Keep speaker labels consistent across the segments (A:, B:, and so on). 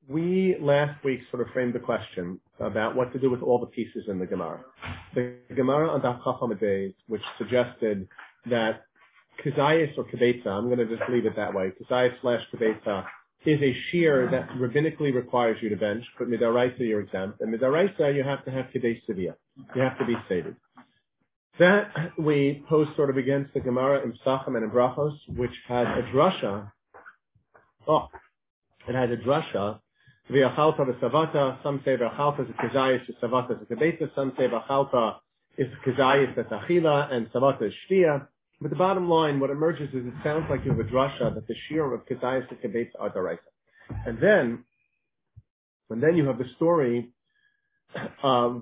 A: we last week sort of framed the question about what to do with all the pieces in the Gemara. The Gemara on Daf Chaf Amud Beis, which suggested that Kazayas or Kibetza, I'm going to just leave it that way, Kazayas/Kibetza is a shear that rabbinically requires you to bench, but Midaraisa you're exempt, and Midaraisa you have to have Kidei Sivia. You have to be sated. That we pose sort of against the Gemara in Psachim and in Brachos, which has a drasha. It has a drasha. V'achalta v'savata. Some say v'achalta is a kazayis, v'savata is a kibetza. Some say v'achalta is a kazayis, that's achila, and savata is shtia. But the bottom line, what emerges is it sounds like you have a drasha that the shear of kazayis and kibetza are daraisa. And then you have the story of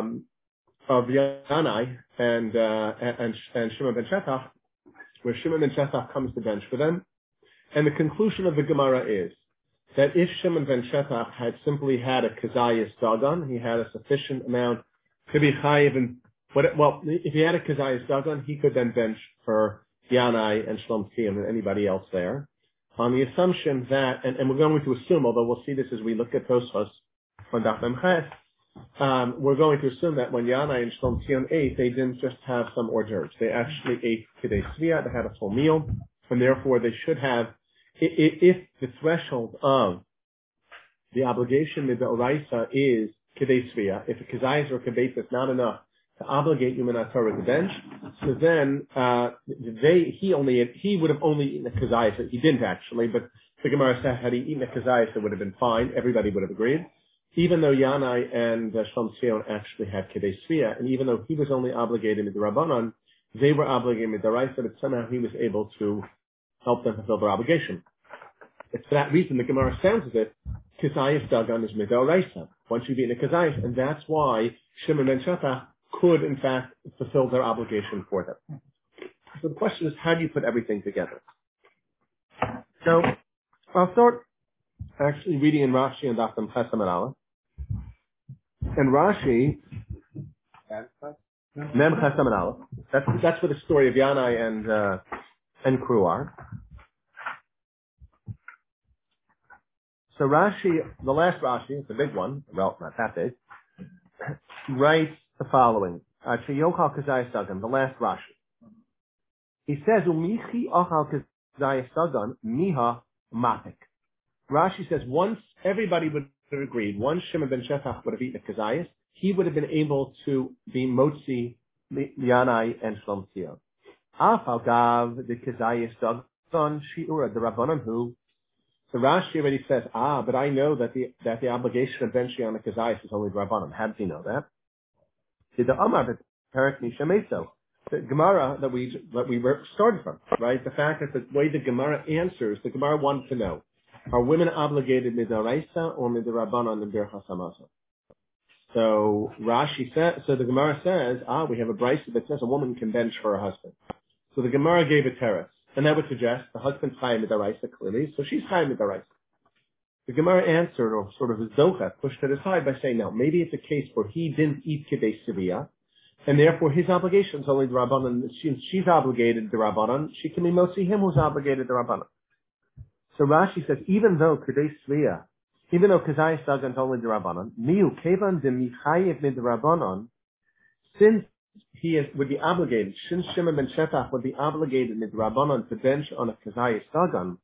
A: Yanai and Shimon ben Shetach, where Shimon ben Shetach comes to bench for them. And the conclusion of the Gemara is that if Shimon ben Shetach had simply had a Kazayas Dagon, he had a sufficient amount to be chayiv, and if he had a Kazayas Dagon, he could then bench for Yanai and Shlom Tziyim and anybody else there, on the assumption that, and we're going to assume, although we'll see this as we look at Tosfos on Daf Mem Ches, we're going to assume that when Yanai and Shlom Tziyim ate, they didn't just have some hors d'oeuvres. They actually ate Kidei Svia, they had a full meal, and therefore they should have, if the threshold of the obligation of the Oraisa is Kidei Svia, if a Kazayas or Kibetza is not enough to obligate Yuman HaTorah to bench, so then he would have only eaten a Kazayas. He didn't actually, but the Gemara said had he eaten a Kazayas, it would have been fine. Everybody would have agreed. Even though Yanai and Shlom Tziyim actually had Kidei Svia, and even though he was only obligated with the Rabbanon, they were obligated with the Raisa, but somehow he was able to help them fulfill their obligation. It's for that reason the Gemara sounds as if Kazayas Dagan is Midoraisa, once you've eaten a Kazayas, and that's why Shimon ben Shetach could, in fact, fulfill their obligation for them. So the question is, how do you put everything together? So, I'll start actually reading in Rashi and Daf Mem Ches Amud Aleph. And Rashi, Mem Ches Amud Aleph, that's where the story of Yanai and crew are. So Rashi, the last Rashi, it's a big one, well, not that big, writes the following. Yochal Kazayas Dagan, the last Rashi. He says, Umichi Ochal Kazayas Dagan, Miha Matik. Rashi says, once everybody would have agreed, once Shimon ben Shetach would have eaten a Kazayas, he would have been able to be Motzi, Yanai, and Shlom Tziyim. Afal Gav, the Kazayas Dagan, Shi'ura, the Rabbanan who. So Rashi already says, but I know that the obligation of benching on the Kazayas is only the Rabbanan. How does he know that? The Amar, the Gemara that we started from, right? The fact that the way the Gemara answers, the Gemara wanted to know, are women obligated midaraisa or midarabbanan in Birchas Hamazon? So Rashi says, so the Gemara says, we have a brisa that says a woman can bench for her husband. So the Gemara gave a teretz, and that would suggest the husband's chayim midaraisa clearly, so she's chayim midaraisa. The Gemara answered, or sort of his docha, pushed it aside by saying, no, maybe it's a case where he didn't eat kidei sivia, and therefore his obligation is only the Rabbanan. She's obligated the Rabbanan, she can be mostly him who's obligated the Rabbanan. So Rashi says, even though kidei sivia, even though Kazayas Dagan is only the Rabbanan, miu kevan de michayev mid Rabbanan, since he would be obligated, since Shimon ben Shetach would be obligated mid Rabbanan to bench on a Kazayas Dagan,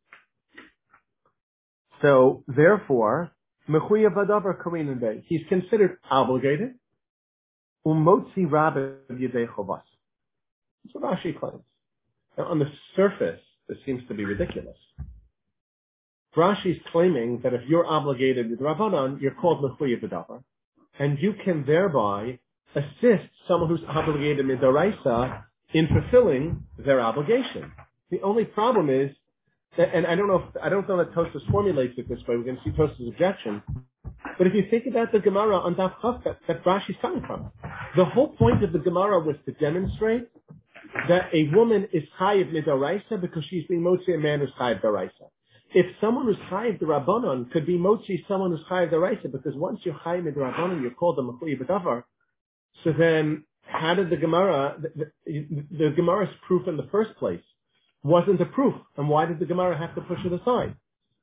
A: so therefore, mechuyev adavar karin bey, he's considered obligated. Umotzi rabbe yedei chovas. That's what Rashi claims. Now, on the surface, this seems to be ridiculous. Rashi's claiming that if you're obligated with Rabbanan, you're called mechuyev adavar, and you can thereby assist someone who's obligated midaraisa in fulfilling their obligation. The only problem is, and I don't know that Tosfos formulates it this way. We're going to see Tosfos' objection. But if you think about the Gemara on Daf Chaf that Rashi's coming from, the whole point of the Gemara was to demonstrate that a woman is chayiv midaraisa because she's being motzi a man who's chayiv daraisa. If someone who's chayiv the Rabbanon could be motzi someone who's chayiv daraisa, because once you're chayiv the Rabbanon, you're called the mechuyev b'davar. So then, how did the Gemara, the Gemara's proof in the first place wasn't a proof, and why did the Gemara have to push it aside?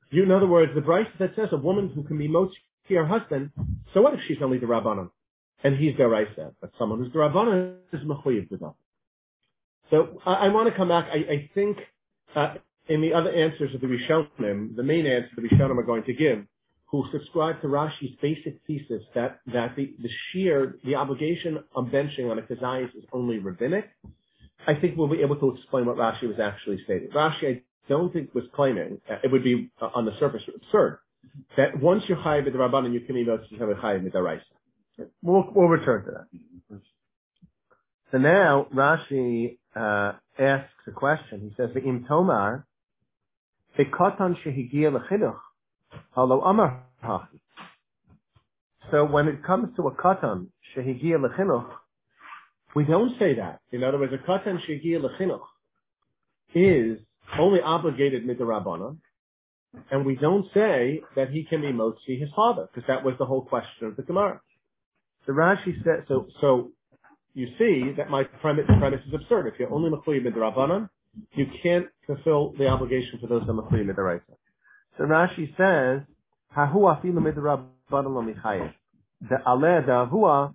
A: In other words, the Bryce that says a woman who can be motzi her husband, so what if she's only the Rabbanan? And he's the Raisa, but someone who's the Rabbanan is mechuyev with that. So I want to come back. I think in the other answers of the Rishonim, the main answer the Rishonim are going to give, who subscribe to Rashi's basic thesis that the obligation of benching on a kazayis is only rabbinic, I think we'll be able to explain what Rashi was actually stating. Rashi, I don't think was claiming, it would be on the surface absurd, that once you're chayiv with the Rabbanan, you can be chayiv with the Raisa. We'll return to that. So now Rashi asks a question. He says, "Ve'im tomar bekotan shehigia lechinuch halo amar hachi." So when it comes to a katan shehigia lechinuch, we don't say that. In other words, a katan shehigia lechinuch is only obligated midrabanan, and we don't say that he can be motzi his father, because that was the whole question of the Gemara. So Rashi said, so you see that my premise is absurd. If you're only mechuyev midrabanan, you can't fulfill the obligation for those that are mechuyev midraisa. So Rashi says, "Hahu afilu midrabanan lo michayev." The aleh davua,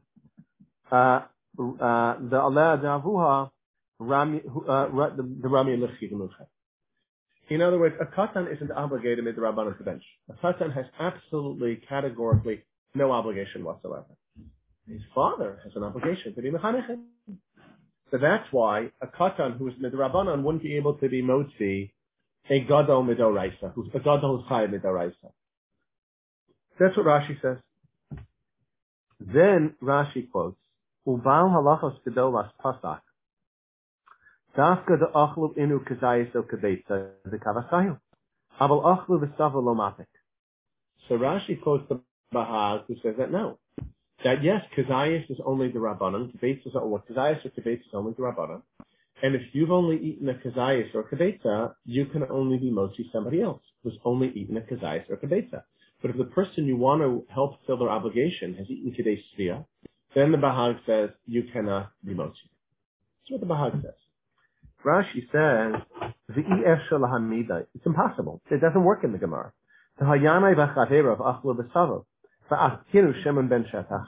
A: the rami lechi gemuchet. In other words, a katan isn't obligated midrabanan to bench. A katan has absolutely, categorically, no obligation whatsoever. His father has an obligation to be mechanech. So that's why a katan who is midrabanan wouldn't be able to be motzi a gadol midoraisa, who's a gadol who's chayav midoraisa. That's what Rashi says. Then Rashi quotes, "Ubal halachos gedolas pasak dafka de achlu inu kazayis o kabeitza de kavasayu abel achlu v'sava lo matik." So Rashi quotes the Bahag who says that no. That yes, kazayis is only the rabbanon, kibetza or kazayis or kibetza is only the rabbanon, and if you've only eaten a kazayis or kibetza, you can only be motzi somebody else who's only eaten a kazayis or kibetza. But if the person you want to help fulfill their obligation has eaten kidei svia, then the Bahag says you cannot be motzi. That's what the Bahag says. Rashi says it's impossible. It doesn't work in the Gemara. The hayanai v'chaverav achlu v'savo. Shimon ben Shetach,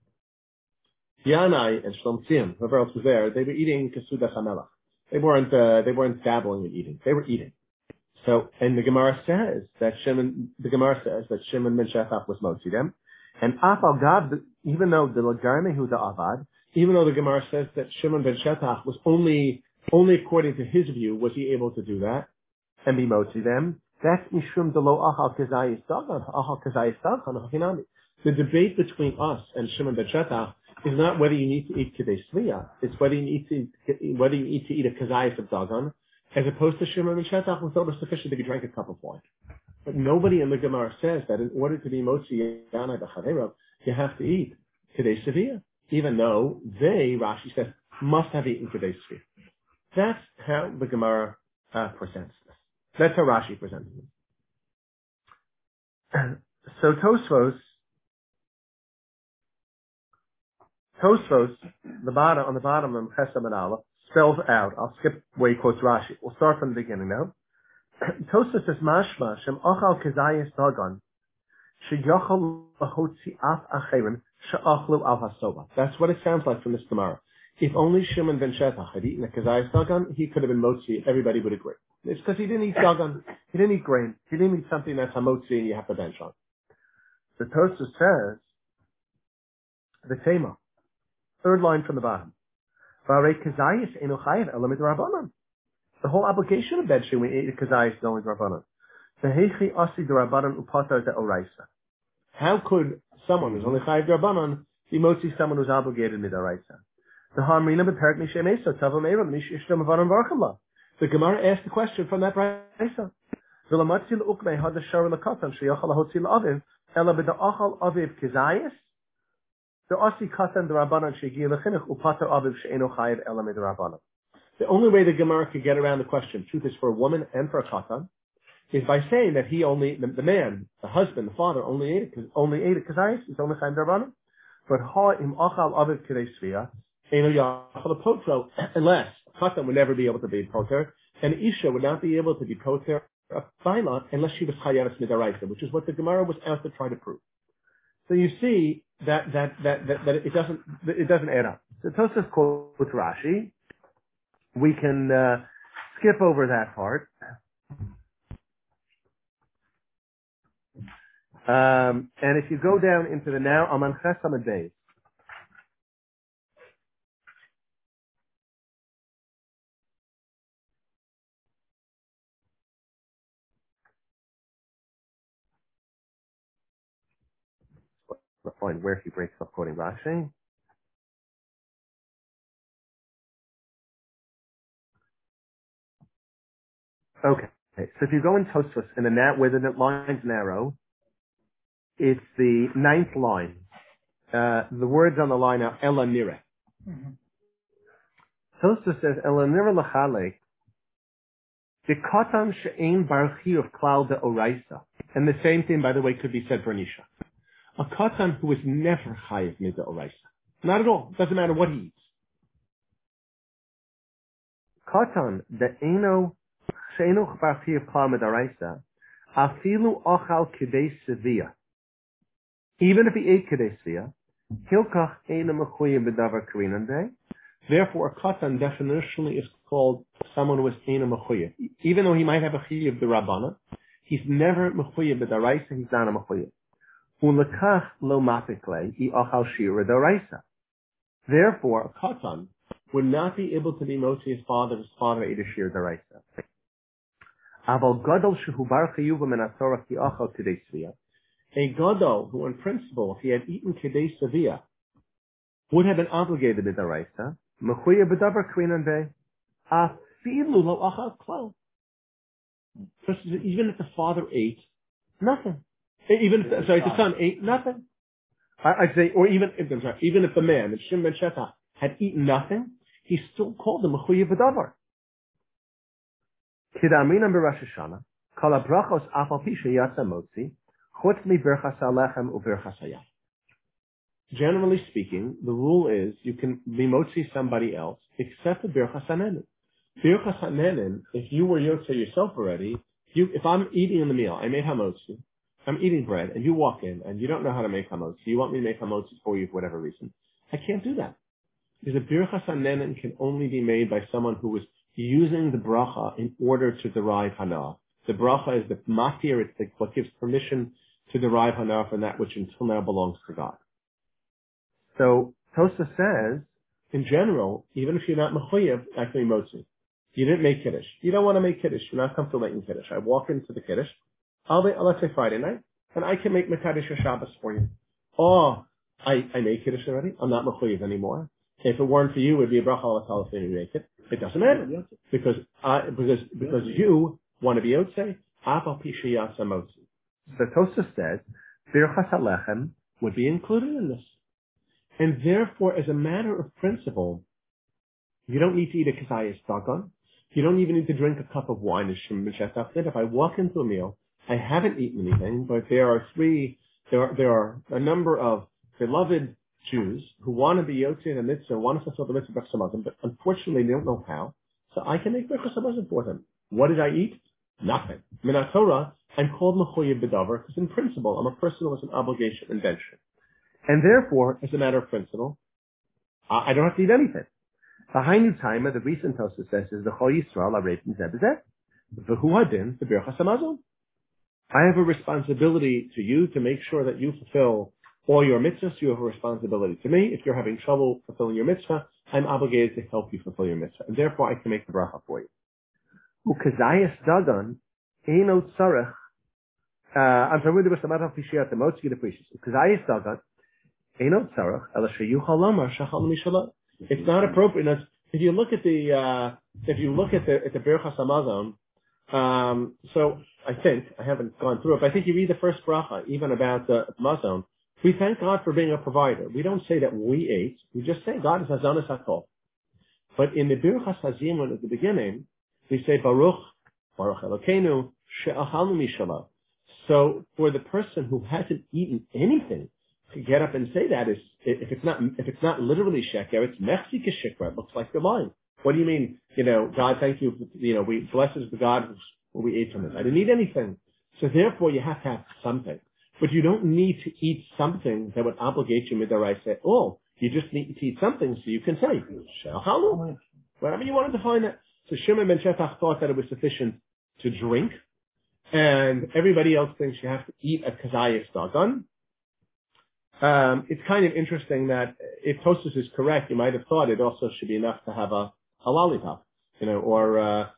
A: Yanai and Shlom Tzim, whoever else was there, they were eating Kesudas HaMelech. They weren't dabbling in eating. They were eating. So, and the Gemara says that Shimon ben Shetach was motzi them, and Afal Gad, even though the Lagarmehu the Avad, even though the Gemara says that Shimon ben Shetach was only according to his view was he able to do that and be motzi them. That's mishum delo achal kazayis dagan, achal kazayis dagan hachinami. The debate between us and Shimon ben Shetach is not whether you need to eat kidei svia. It's whether you need to eat a kazayis of dagan, as opposed to Shimon ben Shetach was over sufficient if you drank a cup of wine. But nobody in the Gemara says that in order to be motzi yanai b'chaverav, you have to eat kidei svia, even though they, Rashi says, must have eaten kidei svia. That's how the Gemara presents this. That's how Rashi presents it. So Tosfos, on the bottom of Chesed and Aleph, spells out. I'll skip where he quotes Rashi. We'll start from the beginning now. Tosfos says, "Mashma shem achal kezayis dagan sheyachal lahotzi af acherim she'achlu al hasoba." That's what it sounds like from this Gemara. If only Shimon ben Shetach had eaten a kazayis dagan, he could have been motzi. Everybody would agree. It's because he didn't eat dagan. He didn't eat grain. He didn't eat something that's hamotzi and you have to bench on. The Tosfos says, the Tema, third line from the bottom. The whole application of benching when you eat a kazayis is only drabanan. How could someone who's only chayiv drabanan be motzi someone who's obligated midaraisa? The Gemara asked the question from that brayso. The only way the Gemara could get around the question, truth is for a woman and for a katan, is by saying that he only, the man, the husband, the father, only ate a kazayis, he's only chayiv drabanan. But ha im achal aviv kidei svia, eno yachal potro, unless katan would never be able to be poter, and isha would not be able to be poter a baila unless she was chayavis midaraisa, which is what the Gemara was out to try to prove. So you see that it doesn't add up. So Tosfos quotes Rashi. We can skip over that part. And if you go down into the now Aman Chesamad Beis, we'll find where he breaks up quoting Rashi. Okay. So if you go in Tosfos in the where the line's narrow, it's the 9th line. The words on the line are Ela Nire. Tosfos says Ela Nire Lachale. The katan she'ein barchi of klal de oraisa. And the same thing, by the way, could be said for Nisha. A katan who is never chayiv mida oraisa. Not at all. Doesn't matter what he eats. Katan de eno she'eno barchi of klal mida oraisa. Afilu ochal kidei sevia. Even if he ate kidei sevia, hilkach ena mechuyev b'davar karinande. Therefore, a katan definitionally is called someone who is ena mechuyev. Even though he might have a chiyuv b'rabbana, he's never mechuyev b'daraisa. He's not a mechuyev. Ulekach lo mapikle I ochal shira d'oraisa. Therefore, a katan would not be able to be motzi his father if his father ate a shira d'oraisa. Aval gadol shehu bar chiyuva min haTorah ki ochal kidei sevia. A gadol who, in principle, if he had eaten kidei sevia, would have been obligated to d'oraisa. Mechuyev b'davar krinan be afilu lo achal klal. Even if the father ate nothing. Even if the son ate nothing. I say, or even if the man, if Shimon ben Sheta, had eaten nothing, he still called him mechuyev b'davar. Kidaminan b'Rosh Hashanah, kol habrachos af al pi sheyatsa motzi, chutz mi birchas halechem u'birchas hayam. Generally speaking, the rule is you can be motzi somebody else except the birchas hanenin. Birchas hanenin, if you were yotze yourself already, if I'm eating in the meal, I made hamotzi, I'm eating bread, and you walk in, and you don't know how to make hamotzi, you want me to make hamotzi for you for whatever reason, I can't do that. Because a birchas hanenin can only be made by someone who is using the bracha in order to derive hana. The bracha is the matir, it's what gives permission to derive hana from that which until now belongs to God. So Tosa says, in general, even if you're not mechuyev, actually motzi, you didn't make kiddush. You don't want to make kiddush. You're not comfortable making kiddush. I walk into the kiddush. Let's say Friday night, and I can make mekadesh or Shabbos for you. Oh, I made kiddush already. I'm not mechuyev anymore. If it weren't for you, it would be a bracha al if you make it. It doesn't matter because you want to be yotze. Afal pi sheyatsa motzi. So Tosa says birchas halechem would be included in this. And therefore, as a matter of principle, you don't need to eat a kazayas dagon. You don't even need to drink a cup of wine as Shimon ben Sheta said. If I walk into a meal, I haven't eaten anything, but there are a number of beloved Jews who want to be yotze in the mitzvah, want to fulfill the mitzvah of Samazim, but unfortunately they don't know how. So I can make Birchas Hamazon for them. What did I eat? Nothing. Min HaTorah, I'm called mechuyev b'davar because in principle I'm a person who has an obligation, indenture. And therefore, as a matter of principle, I don't have to eat anything. The Hainu Taima, the recent Tosa says, is the Chol Yisrael Arevin Zebezeh. V'hu hadin the Birchas Hamazon. I have a responsibility to you to make sure that you fulfill all your mitzvahs. You have a responsibility to me. If you're having trouble fulfilling your mitzvah, I'm obligated to help you fulfill your mitzvah. And therefore, I can make the bracha for you. Ukazayas dagan, eino tzarech. I'm sorry, there was some other fishiat, the most good appreciation. Ukazayas dagan, eino tzarech, ela sheyuchal lamar shachal mishalah. It's not appropriate. Now, if you look at the Birchas Hamazon, so I think, I haven't gone through it, but I think you read the first bracha, even about the Mazon. We thank God for being a provider. We don't say that we ate. We just say God is Hazanas HaKol. But in the Birchas Hazimun at the beginning, we say Baruch Elokeinu she'achalnu mishalah. So for the person who hasn't eaten anything, to get up and say that is, if it's not literally sheker, it's mechzi keshikra. It looks like you're lying. What do you mean? God, thank you. We blessed is the God Well, we ate from it. I didn't eat anything. So therefore, you have to have something. But you don't need to eat something that would obligate you midaraisa at all. You just need to eat something so you can say, Shalhalu, whatever you want to define it. So Shimon ben Shetach thought that it was sufficient to drink, and everybody else thinks you have to eat a kazayas dagan. It's kind of interesting that if Tosfos is correct, you might have thought it also should be enough to have a lollipop, or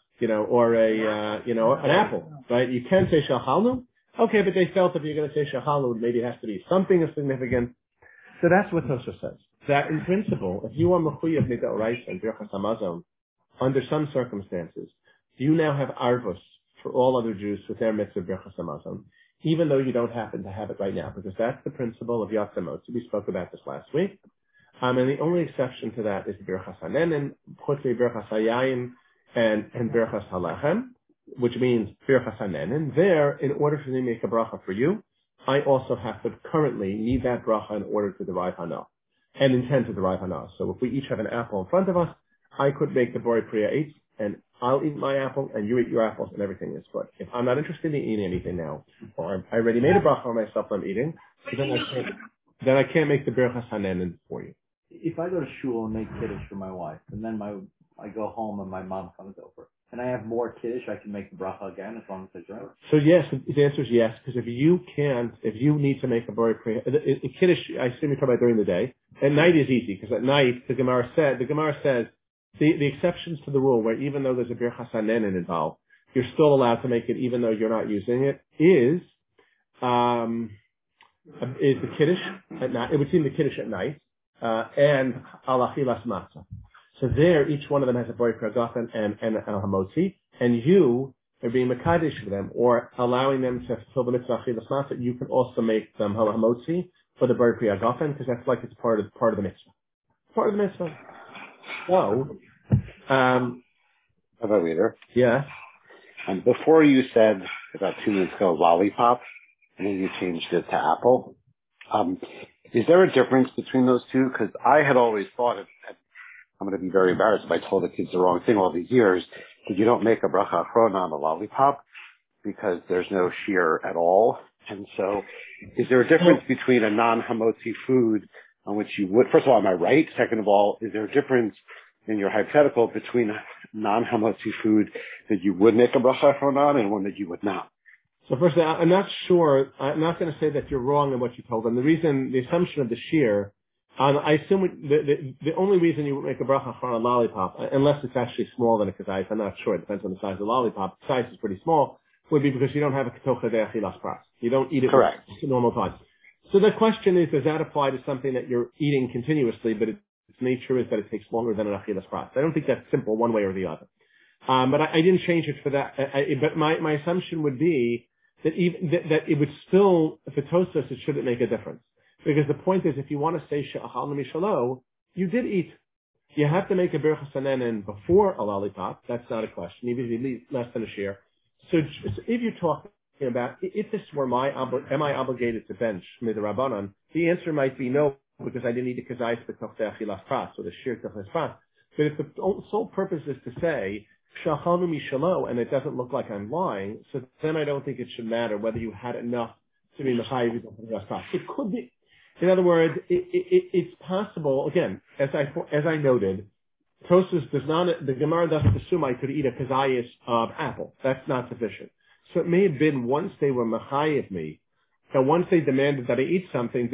A: an apple, right? You can say shalhalnu. Okay, but they felt if you're going to say shalhalnu, maybe it has to be something of significance. So that's what Tosfos says. That in principle, if you are mechuyev mid'oraisa and birchas hamazon, under some circumstances, you now have arvus for all other Jews with their mitzvah birchas hamazon, even though you don't happen to have it right now, because that's the principle of Yatzamot. We spoke about this last week. And the only exception to that is birchas hanenin, chutz birchas hayayin, and birchas halechem, which means birchas hanenin. There, in order for me to make a bracha for you, I also have to currently need that bracha in order to derive hana, and intend to derive hana. So if we each have an apple in front of us, I could make the Borei Priya eat, and I'll eat my apple, and you eat your apples, and everything is good. If I'm not interested in eating anything now, or I already made a bracha on myself I'm eating, so then I can't make the birchas hanenin for you.
B: If I go to shul and make kiddush for my wife, and then I go home and my mom comes over, and I have more kiddush, I can make the bracha again as long as I drink.
A: So yes, the answer is yes, because if you need to make a Borei Priya, a kiddush, I assume you're talking about during the day. At night is easy, because at night, the Gemara says, the exceptions to the rule, where even though there's a birchas hanenin involved, you're still allowed to make it even though you're not using it, is the kiddush at night. It would seem the kiddush at night, and al achilas matzah. So there, each one of them has a Borei Priya Gafen and a hamotzi, and you are being mekadesh for them, or allowing them to fulfill the mitzvah achilas matzah. You can also make them hamotzi for the Borei Priya Gafen, because that's like it's part of the mitzvah. Part of the mitzvah. So,
C: how about later?
A: Yeah.
C: Before you said about 2 minutes ago lollipop, and then you changed it to apple. Is there a difference between those two? Because I had always thought I'm going to be very embarrassed if I told the kids the wrong thing all these years, that you don't make a bracha achrona on a lollipop because there's no shear at all. And so, is there a difference between a non-hamotzi food on which you would, first of all, am I right? Second of all, is there a difference in your hypothetical between a non-hamotzi food that you would make a bracha achrona on and one that you would not?
A: So first, I'm not sure. I'm not going to say that you're wrong in what you told them. The assumption of the shear, I assume the only reason you would make a bracha on a lollipop, unless it's actually smaller than a kazayis, I'm not sure. It depends on the size of the lollipop. The size is pretty small. Would be because you don't have a ketocha de achilas pras. You don't eat it
C: correct
A: at normal time. So the question is, does that apply to something that you're eating continuously, but its nature is that it takes longer than an achilas pras? I don't think that's simple one way or the other. But I didn't change it for that. But my assumption would be that that it would still, for Tosfos, it shouldn't make a difference. Because the point is, if you want to say she'achal mishalo, you did eat. You have to make a birchas hanenin before a lollipop. That's not a question. Even if you eat less than a shear. So if you're talking about, if this were am I obligated to bench midrabanan? The answer might be no, because I didn't eat the kazayis b'toch achilas pras, or the shear toch pras. But if the sole purpose is to say shachanu mishalo, and it doesn't look like I'm lying, so then I don't think it should matter whether you had enough to be mechayiv b'toch pras. It could be. In other words, it's possible. Again, as I noted, Tosfos does not. The Gemara doesn't assume I could eat a kazayis of apple. That's not sufficient. So it may have been once they were mechayiv me, and once they demanded that I eat something,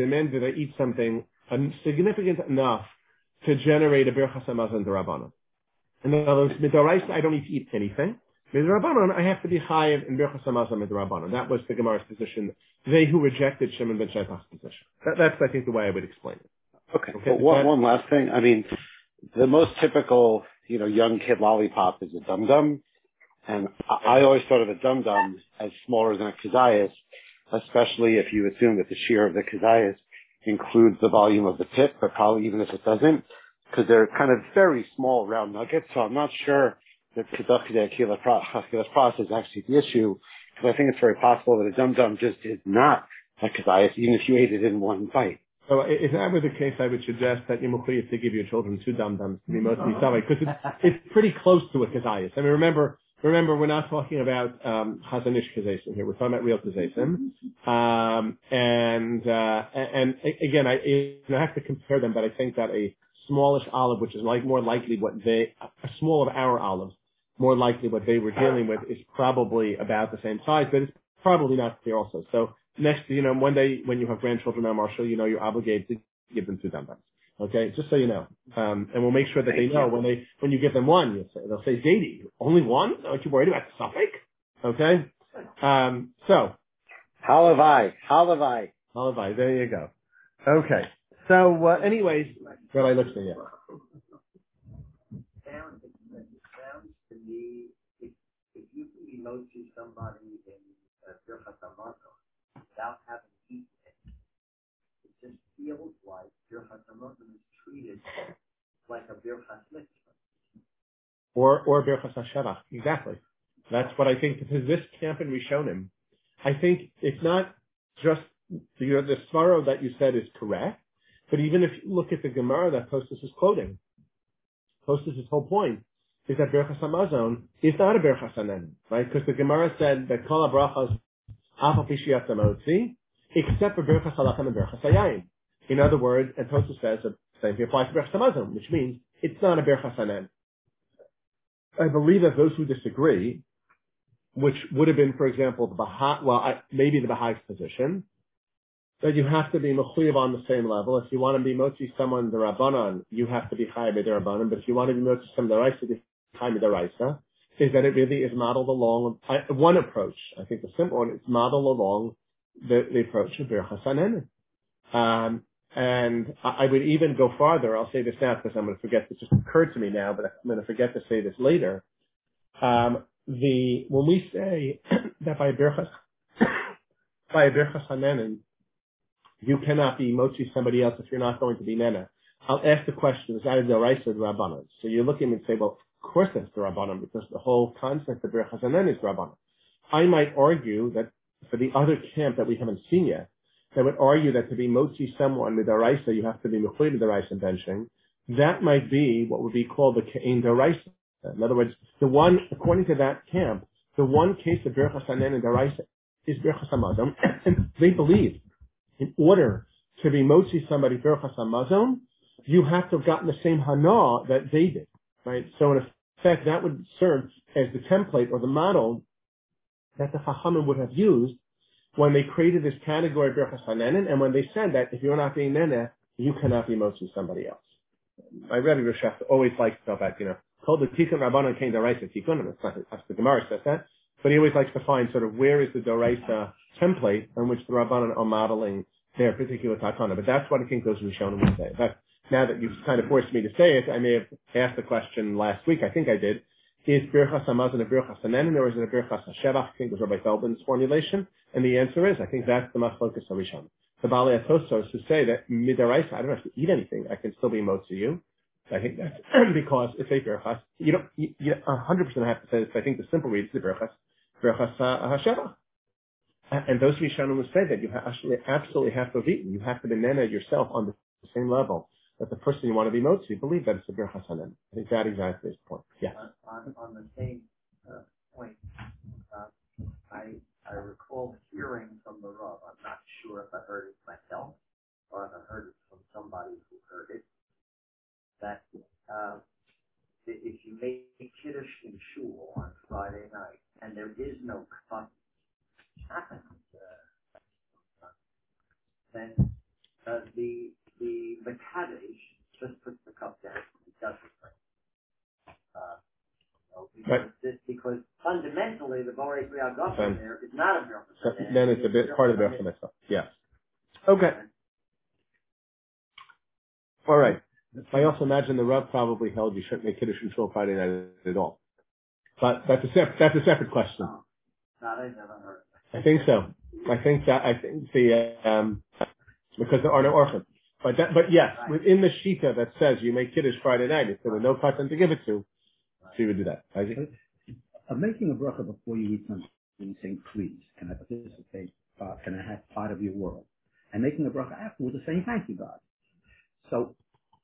A: significant enough to generate a birchas hamazon d'Rabbanan. In other words, midoraisa, I don't need to eat anything. Midrabanan, I have to be chayiv in birchas hamazon midrabanan. That was the Gemara's position. They who rejected Shimon ben Shetach's position. That's, I think, the way I would explain it.
C: Okay. But one last thing. I mean, the most typical, young kid lollipop is a dum dum, and I always thought of a dum dum as smaller than a kazayas, especially if you assume that the shear of the kazayas includes the volume of the tip, but probably even if it doesn't, because they're kind of very small round nuggets. So I'm not sure that the achilas pras is actually the issue, because I think it's very possible that a dum dum just is not a kazayas, even if you ate it in one bite.
A: So if that were the case, I would suggest that you're mechuyev to give your children 2 dum dums to be mostly savai, because it's pretty close to a kazayas. I mean, remember, remember, we're not talking about Chazanish Kazesim here. We're talking about real Kazesim. Again, I have to compare them, but I think that a smallish olive, which is more likely a small of our olives, more likely what they were dealing with is probably about the same size, but it's probably not clear also. So next, one day when you have grandchildren now, Marshall, you're obligated to give them 2 dumbbells. Okay, just so you know, and we'll make sure that they know when you give them one, they'll say, "Zadie, only one? Aren't you worried about the suffix?" Okay, so
C: Halavai.
A: there you go. Okay, so anyways, what I look at you.
B: Sounds to me, if you emoji somebody in Birchas Hamazon without having eaten it just feels like Birchas Hamazon is treated like a Birchas Mitzvah.
A: Or Birchas HaShavach, exactly. That's what I think, because this camp in Rishonim, I think it's not just, the svara that you said is correct, but even if you look at the Gemara that Tosfos is quoting, Tosfos' whole point is that Birchas Hamazon is not a Birchas Hanen, right? Because the Gemara said that Kol HaBrachas Afal Pi She'yatza Motzi, except for Birchas Halachem and Birchas Hayayin. In other words, and Tosfos says the same thing applies to Birchas Hamazon, which means it's not a Birchas Hanen. I believe that those who disagree, which would have been, for example, maybe the Baha'is position, that you have to be mechuyev on the same level. If you want to be motzi someone the Rabbanan, you have to be chayav the Rabbanan. But if you want to be motzi someone the Raisa, be chayav the Raisa. Is that it really is modeled along one approach? I think the simple one is modeled along the approach of Birchas Hanenin. And I would even go farther. I'll say this now because I'm going to forget. It just occurred to me now, but I'm going to forget to say this later. When we say that by a Birchas Hanenin, you cannot be mochi somebody else if you're not going to be nena. I'll ask the question: is that the Raisa or the Rabbanan? So you look at him and say, well, of course that's the Rabbanan because the whole concept of Birchas Hanenin is Rabbanan. I might argue that for the other camp that we haven't seen yet, that would argue that to be motzi someone with a Raisa, you have to be mechuyev with the Raisa benching. That might be what would be called the Ke'en Daraisa. In other words, according to that camp, the one case of Birchas Hanenin and Daraisa is Birchas Hamazon, and they believe in order to be motzi somebody Birchas Hamazon, you have to have gotten the same hana that they did, right? So in effect, that would serve as the template or the model that the Chachamim would have used when they created this category of Birchas Hanenin, and when they said that if you're not being nene, you cannot be motzi somebody else. My Rebbe Rosh always likes to go back, called the Tikkun Rabbanon came Doraisa Tikkun, and it's not the Gemara says that, but he always likes to find sort of where is the Doraisa template on which the Rabbanon are modeling their particular takana. But that's what I think those Rishonim would say. But now that you've kind of forced me to say it, I may have asked the question last week. I think I did. Is Birchas Hamazon a Birchas Hanenin or is it a Birchas HaShevach? I think it was Rabbi Feldman's formulation. And the answer is, I think that's the Machlokas HaRishon. The Balei Atosos who say that midaraisa, I don't have to eat anything, I can still be motzi you. I think that's because it's a Birchas. You 100% have to say this, but I think the simple read is the Birchas HaShevach. And those Rishonim will say that you absolutely have to have eaten. You have to be nena yourself on the same level that the person you want to be motzi believe that it's a Birchas Hanenin. I think that exactly is the point. Yeah.
B: On the same point, I recall hearing from the Rav. I'm not sure if I heard it myself or if I heard it from somebody who heard it. That if you make kiddush in shul on Friday night and there is no cut, then the Mekadesh just puts the cup down. It doesn't because fundamentally the Borei Kriyagafim there is not a Birchas.
A: Then it's a bit part of the Birchas Mitzvah. Yes. Okay. All right. I also imagine the Rav probably held you shouldn't make Kiddush and Shul Friday night at all. But that's a separate question.
B: No, I never heard.
A: I think so. I think because there are no orphans. But yes, right. Within the Shita that says you make Kiddush Friday night, if there were no person to give it to, so you would do that.
D: Making a bracha before you eat something and saying, please, can I participate? Can I have part of your world? And making a bracha afterwards is saying, thank you, God. So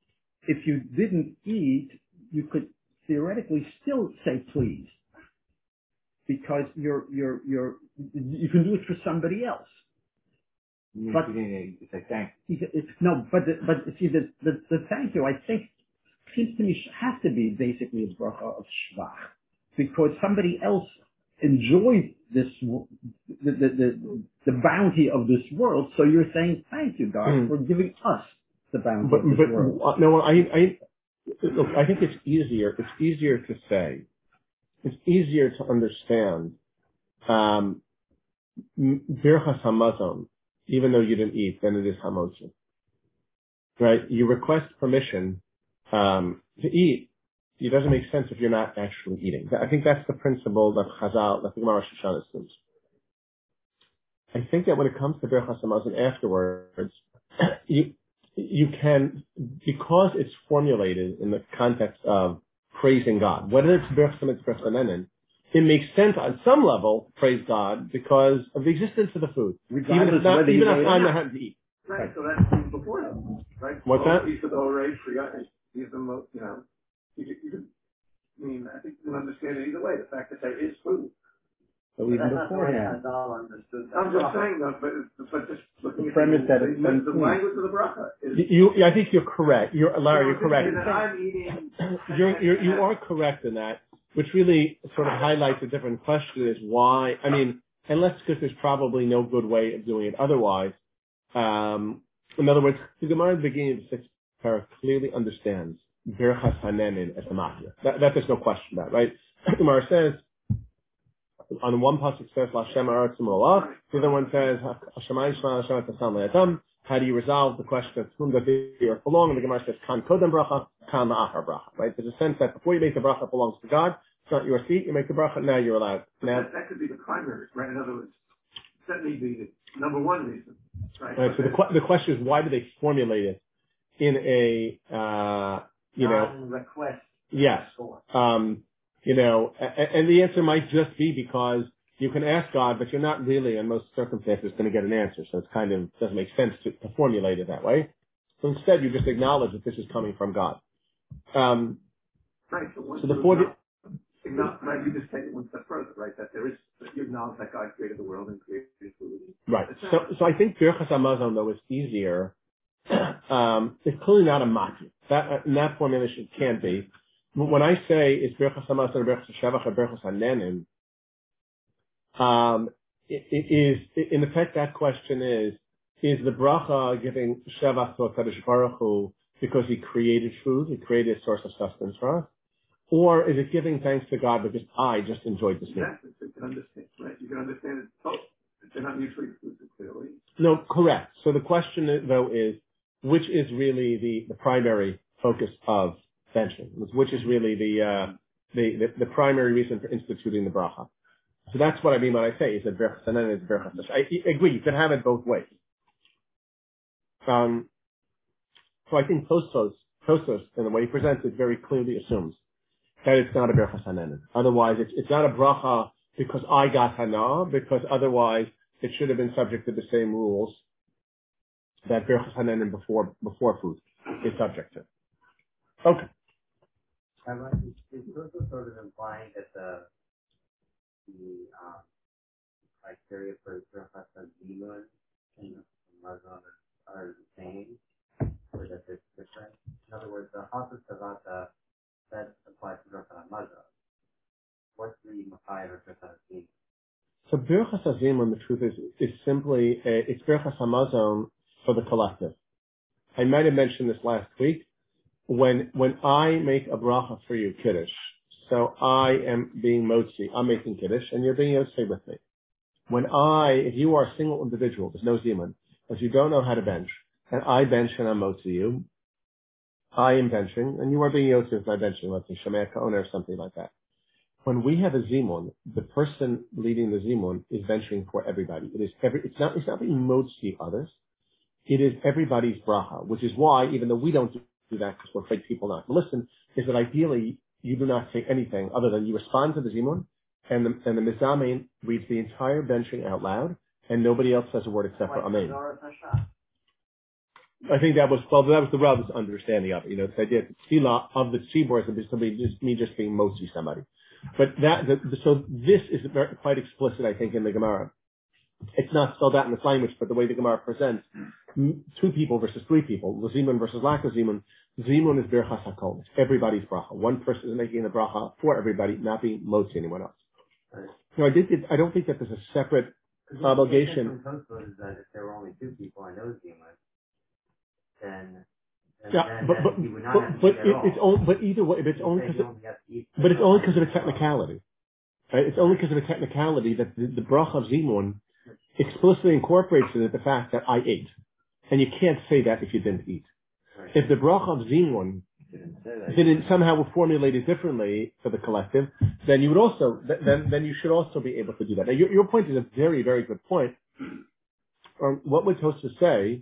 D: if you didn't eat, you could theoretically still say, please. because you can do it for somebody else. But
B: you say thank
D: no, but see the thank you, I think, seems to me has to be basically a bracha of shvach, because somebody else enjoyed this the bounty of this world. So you're saying thank you, God, for giving us the bounty of this world.
A: No, look, I think it's easier. It's easier to say. It's easier to understand. Birchas Hamazon, even though you didn't eat, than it is Hamotzi. Right? You request permission to eat. It doesn't make sense if you're not actually eating. I think that's the principle that Chazal, that the Gemara Shoshana assumes. I think that when it comes to Birchas Hamazon afterwards, you can, because it's formulated in the context of praising God, whether it's Birchas Hamazon, it's Birchas Hanenin, it makes sense on some level, praise God, because of the existence of the food. Even if I'm not having to eat.
B: Right, so that's before them, right?
A: What's that?
B: Piece of the already forgotten. Use them, you can, I mean, I think you can understand it either way. The fact that there is food.
D: But even beforehand.
B: I'm just saying that, but just looking at
D: premise that it's
B: the language of the bracha is.
A: I think you're correct. Larry, you're correct.
B: I'm eating.
A: You are correct in that, which really sort of highlights a different question: is why? I mean, unless because there's probably no good way of doing it otherwise. In other words, the Gemara at the beginning of the sixth paragraph clearly understands Birchas Hanenin as the Makir. That there's no question about, right? The Gemara says, on the one pasuk says, L'Hashem ha'aretz u'mola'ah. The other one says, Hashemayim shema Hashem etasam le'adam. How do you resolve the question of whom does the earth belong? And the Gemara says, Kan kodem bracha, kan la'achar bracha, right? There's a sense that before you make the bracha, it belongs to God. It's not your seat. You make the bracha, now you're allowed. Now,
B: that could be the primary, right? In other words, that may be the number one reason. Right.
A: So the question is, why do they formulate it in a
B: request?
A: Yes. And the answer might just be because you can ask God, but you're not really, in most circumstances, going to get an answer. So it's kind of doesn't make sense to formulate it that way. So instead, you just acknowledge that this is coming from God.
B: Right.
A: So the four.
B: Right, you just take it one step further, right? That you acknowledge that God created the world and created food.
A: Right. So I think Birchas Hamazon, though, is easier. It's clearly not a maki. That formulation can't be. When I say it's Birchas Hamazon or Birchas Shevach or Birchas Hanenin, it is, in effect, that question is the bracha giving Shevach to HaKadosh Baruch Hu because he created food, he created a source of sustenance for us? Or is it giving thanks to God because I just enjoyed this meal?
B: Yes, you can understand, right? You can understand it both. They're not mutually exclusive, clearly.
A: No, correct. So the question, though, is which is really the primary focus of benching? Which is really the primary reason for instituting the bracha? So that's what I mean when I say is that Birchas Hanenin is Birchas Hashem. I agree. You can have it both ways. So I think Tosfos, in the way he presents it, very clearly assumes that it's not a Birchas Hanenin. Otherwise, it's not a bracha because I got Hana, because otherwise it should have been subject to the same rules that Birchas Hanenin before food is subject to. Okay.
B: Is Tosfos sort of implying that the criteria for Birchas Hanenin and Hamazon are the same, or that they're different? In other words, the Hasas Tavata that applies to Birchas Hamazon. What's the Makai or Birchas Hanenin?
A: So Birchas Hanenin, the truth is simply it's Birchas Hamazon for the collective. I might have mentioned this last week. When I make a bracha for you, Kiddush, so I am being motzi, I'm making Kiddush, and you're being Yotzei with me. If you are a single individual, there's no Zeman, but you don't know how to bench, and I bench and I'm motzi you, I am benching, and you are being Yotzei with my benching, let's say Shemei Ka'ona or something like that. When we have a Zimun, the person leading the Zimun is benching for everybody. It's not being motzi others. It is everybody's bracha, which is why, even though we don't do that because we're afraid people not to listen, is that ideally you do not say anything other than you respond to the Zimun, and the Mizamein reads the entire benching out loud, and nobody else says a word except for Amen. I think that was the relative understanding of it. The idea that tefillah of the tzibur is simply just me just being motzi somebody. But so this is quite explicit, I think, in the Gemara. It's not spelled out in this language, but the way the Gemara presents, 2 people versus 3 people, Zimun versus lack of Zimun. Zimun is Birchas HaKol. It's everybody's bracha. One person is making the bracha for everybody, not being motzi anyone else.
B: Right.
A: No, I don't think that there's a separate obligation.
B: The Tosfos is that if there were only 2 people I know Zimun, then you would not have to eat at all.
A: It's only, but either way, it's only because of a technicality. Right? It's only because of a technicality that the bracha of Zimun explicitly incorporates in it the fact that I ate. And you can't say that if you didn't eat. Right. If the bracha of Zimun didn't somehow formulate it differently for the collective, then you would also, then you should also be able to do that. Now, your point is a very, very good point. What would Tosfos say,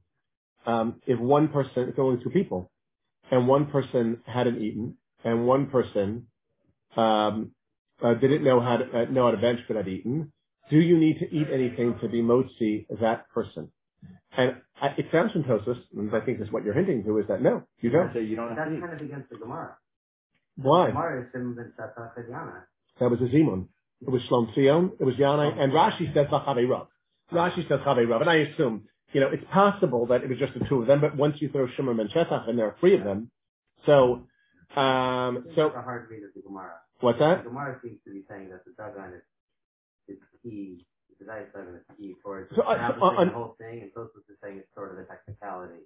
A: if only 2 people, and one person hadn't eaten, and one person, didn't know how to bench but had eaten? Do you need to eat anything to be motzi that person? And it sounds from Tosfos, and I think that's what you're hinting to, is that no, you don't.
B: So you don't have to eat. That's kind of against the Gemara.
A: Why?
B: The Gemara is Simon ben Shatach and Yana.
A: That was a Zimun. It was Shlom Tzion, it was Yana, and Rashi says Chavei Rav. Rashi says Chavei Rav, and I assume, it's possible that it was just the 2 of them, but once you throw Shimon ben Shetach, and there are 3 of them, so,
B: it's a hard read of the Gemara.
A: What's that?
B: The Gemara seems to be saying that the Dagan is key. The Zayis Dagan is key for the whole thing, and Tosfos is saying it's sort of a technicality.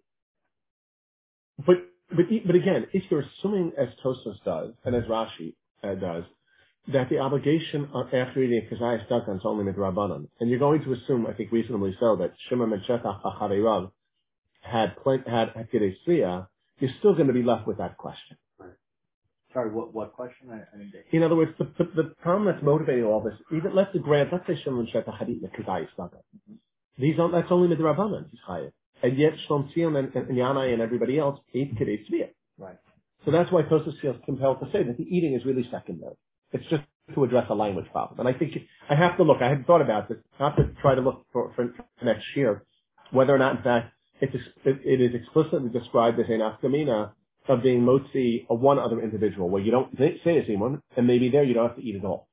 A: But again, if you're assuming, as Tosfos does, and as Rashi does, that the obligation after eating a Kazayas Dagan is only midrabanan, and you're going to assume, I think reasonably so, that Shimon ben Shetach Acharei Rav had Kidei Sriya, you're still going to be left with that question.
E: Sorry, what question? I didn't get.
A: In other words, the problem that's motivating all this, let's say Shimon Shetach had eaten a Kazayas Dagan. That's only midrabanan, he's chayav. And yet Shlom Tzion and Yanai and everybody else ate Kidei Sriya.
E: Right.
A: So that's why Tosfos feels compelled to say that the eating is really secondary. It's just to address a language problem. And I think I have to look. I had thought about this, not to try to look for next year, whether or not, in fact, it is explicitly described as a nafkamina of being motzi of one other individual, where you don't say a zimun, and maybe there you don't have to eat at all.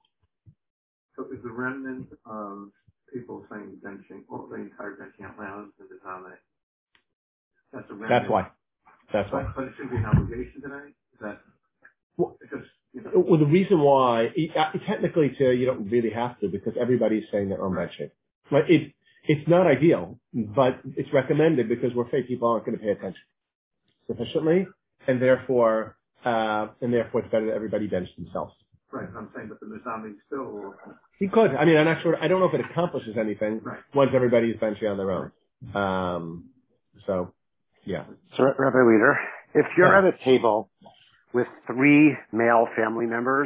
F: So is the remnant of people saying benching, or the entire benching out loud in the Zame, that's a remnant?
A: That's why.
F: But it should be an obligation today? Is that because,
A: Well, the reason why, technically, you don't really have to, because everybody's saying they're on benching. Right? It's not ideal, but it's recommended because we're afraid people aren't going to pay attention sufficiently, and therefore it's better that everybody bench themselves.
F: Right, I'm saying, but the Mizami still...
A: He could. I mean, I'm not sure. I don't know if it accomplishes anything once everybody is benching on their own. So, yeah.
C: So, Rabbi Leader, if you're at a table with 3 male family members,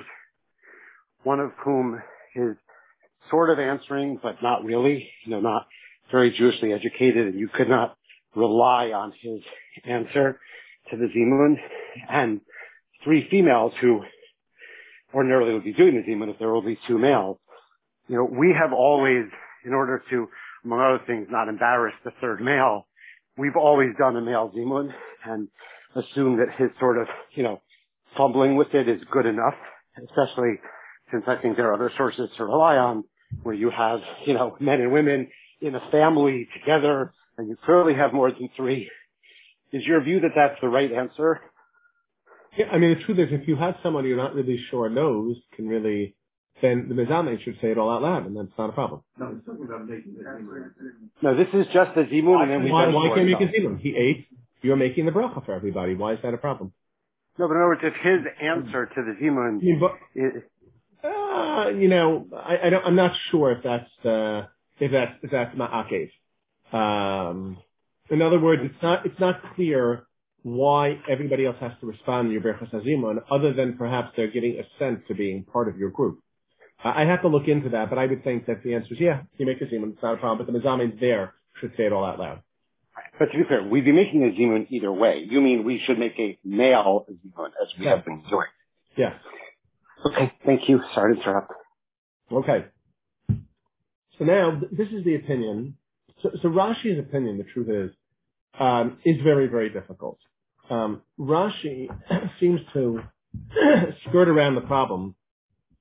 C: one of whom is sort of answering, but not really, not very Jewishly educated, and you could not rely on his answer to the Zimun, and 3 females who ordinarily would be doing the Zimun if there were only 2 males. We have always, in order to, among other things, not embarrass the 3rd male, we've always done a male Zimun and assumed that his sort of, fumbling with it is good enough, especially since I think there are other sources to rely on where you have, men and women in a family together, and you clearly have more than 3. Is your view that that's the right answer?
A: Yeah, I mean, the truth is, if you have someone you're not really sure knows, then the Mizame should say it all out loud, and that's not a problem.
F: No, it's talking about making the Zimun.
C: No, this is just the Zimun, and then we...
A: Why can't you make a Zimun? He ate, you're making the bracha for everybody. Why is that a problem?
C: No, but in other words, if his answer to the Zimun is...
A: I'm not sure if that's ma'akev. In other words, it's not clear why everybody else has to respond to your Berachas HaZimun, other than perhaps they're getting assent to being part of your group. I'd have to look into that, but I would think that the answer is, yeah, you make a Zimun, it's not a problem, but the Mizamin there should say it all out loud.
C: But to be fair, we'd be making a Zimun either way. You mean we should make a male Zimun, as we have been doing?
A: Yeah.
C: Okay, thank you. Sorry to interrupt.
A: Okay. So now, this is the opinion. So Rashi's opinion, the truth is very, very difficult. Rashi seems to skirt around the problem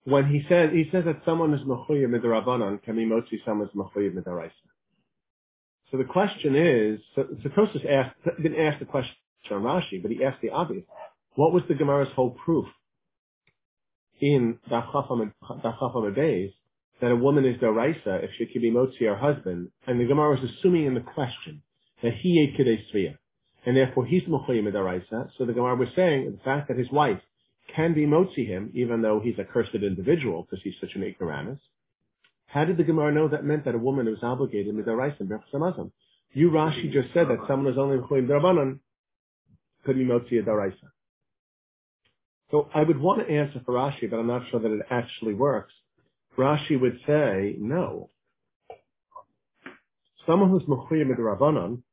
A: when he says that someone is mechuyev midrabanan, can be motzi someone is mechuyev midaraisa. So the question is, so Tosfos didn't ask the question on Rashi, but he asked the obvious. What was the Gemara's whole proof in Daf Chaf Days that a woman is daraisa if she can be motzi her husband? And the Gemara was assuming in the question that he ate kidei svia, and therefore he's mechuyev midaraisa. So the Gemara was saying the fact that his wife can be motzi him, even though he's a cursed individual because he's such an ignoramus. How did the Gemara know that meant that a woman was obligated midaraisa b'rechus hamazon? You, Rashi, just said that someone who's only mechuyev darabanan could be motzi a daraisa. So I would want to answer for Rashi, but I'm not sure that it actually works. Rashi would say, no. Someone who's mechuyev midarabanan,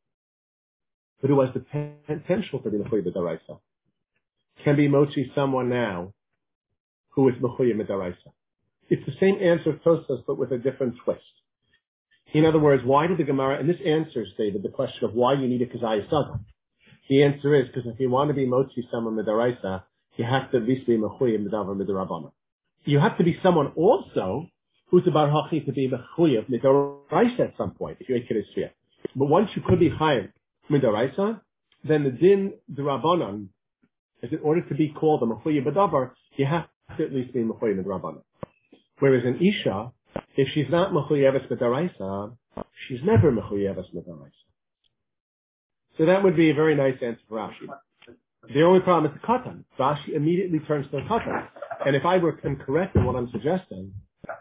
A: but who has the potential to be mechuyev daraisa, can be motzi someone now who is mechuyev midaraisa. It's the same answer of Tosfos, but with a different twist. In other words, why did the Gemara, and this answers, David, the question of why you need a kazayas dagam. The answer is because if you want to be motzi someone midaraisa, you have to at least be mechuyev midavar midarabana. You have to be someone also who's about hachi to be mechuyev midaraisa at some point, if you ate kidei svia. But once you could be chayav midaraisa, then the din derabanan is in order to be called a mechuyev midavar, you have to at least be mechuyev midarabana. Whereas an isha, if she's not mechuyeves midaraisa, she's never mechuyeves midaraisa. So that would be a very nice answer for Rashi. The only problem is the katan. Rashi immediately turns to the katan. And if I were correct in what I'm suggesting,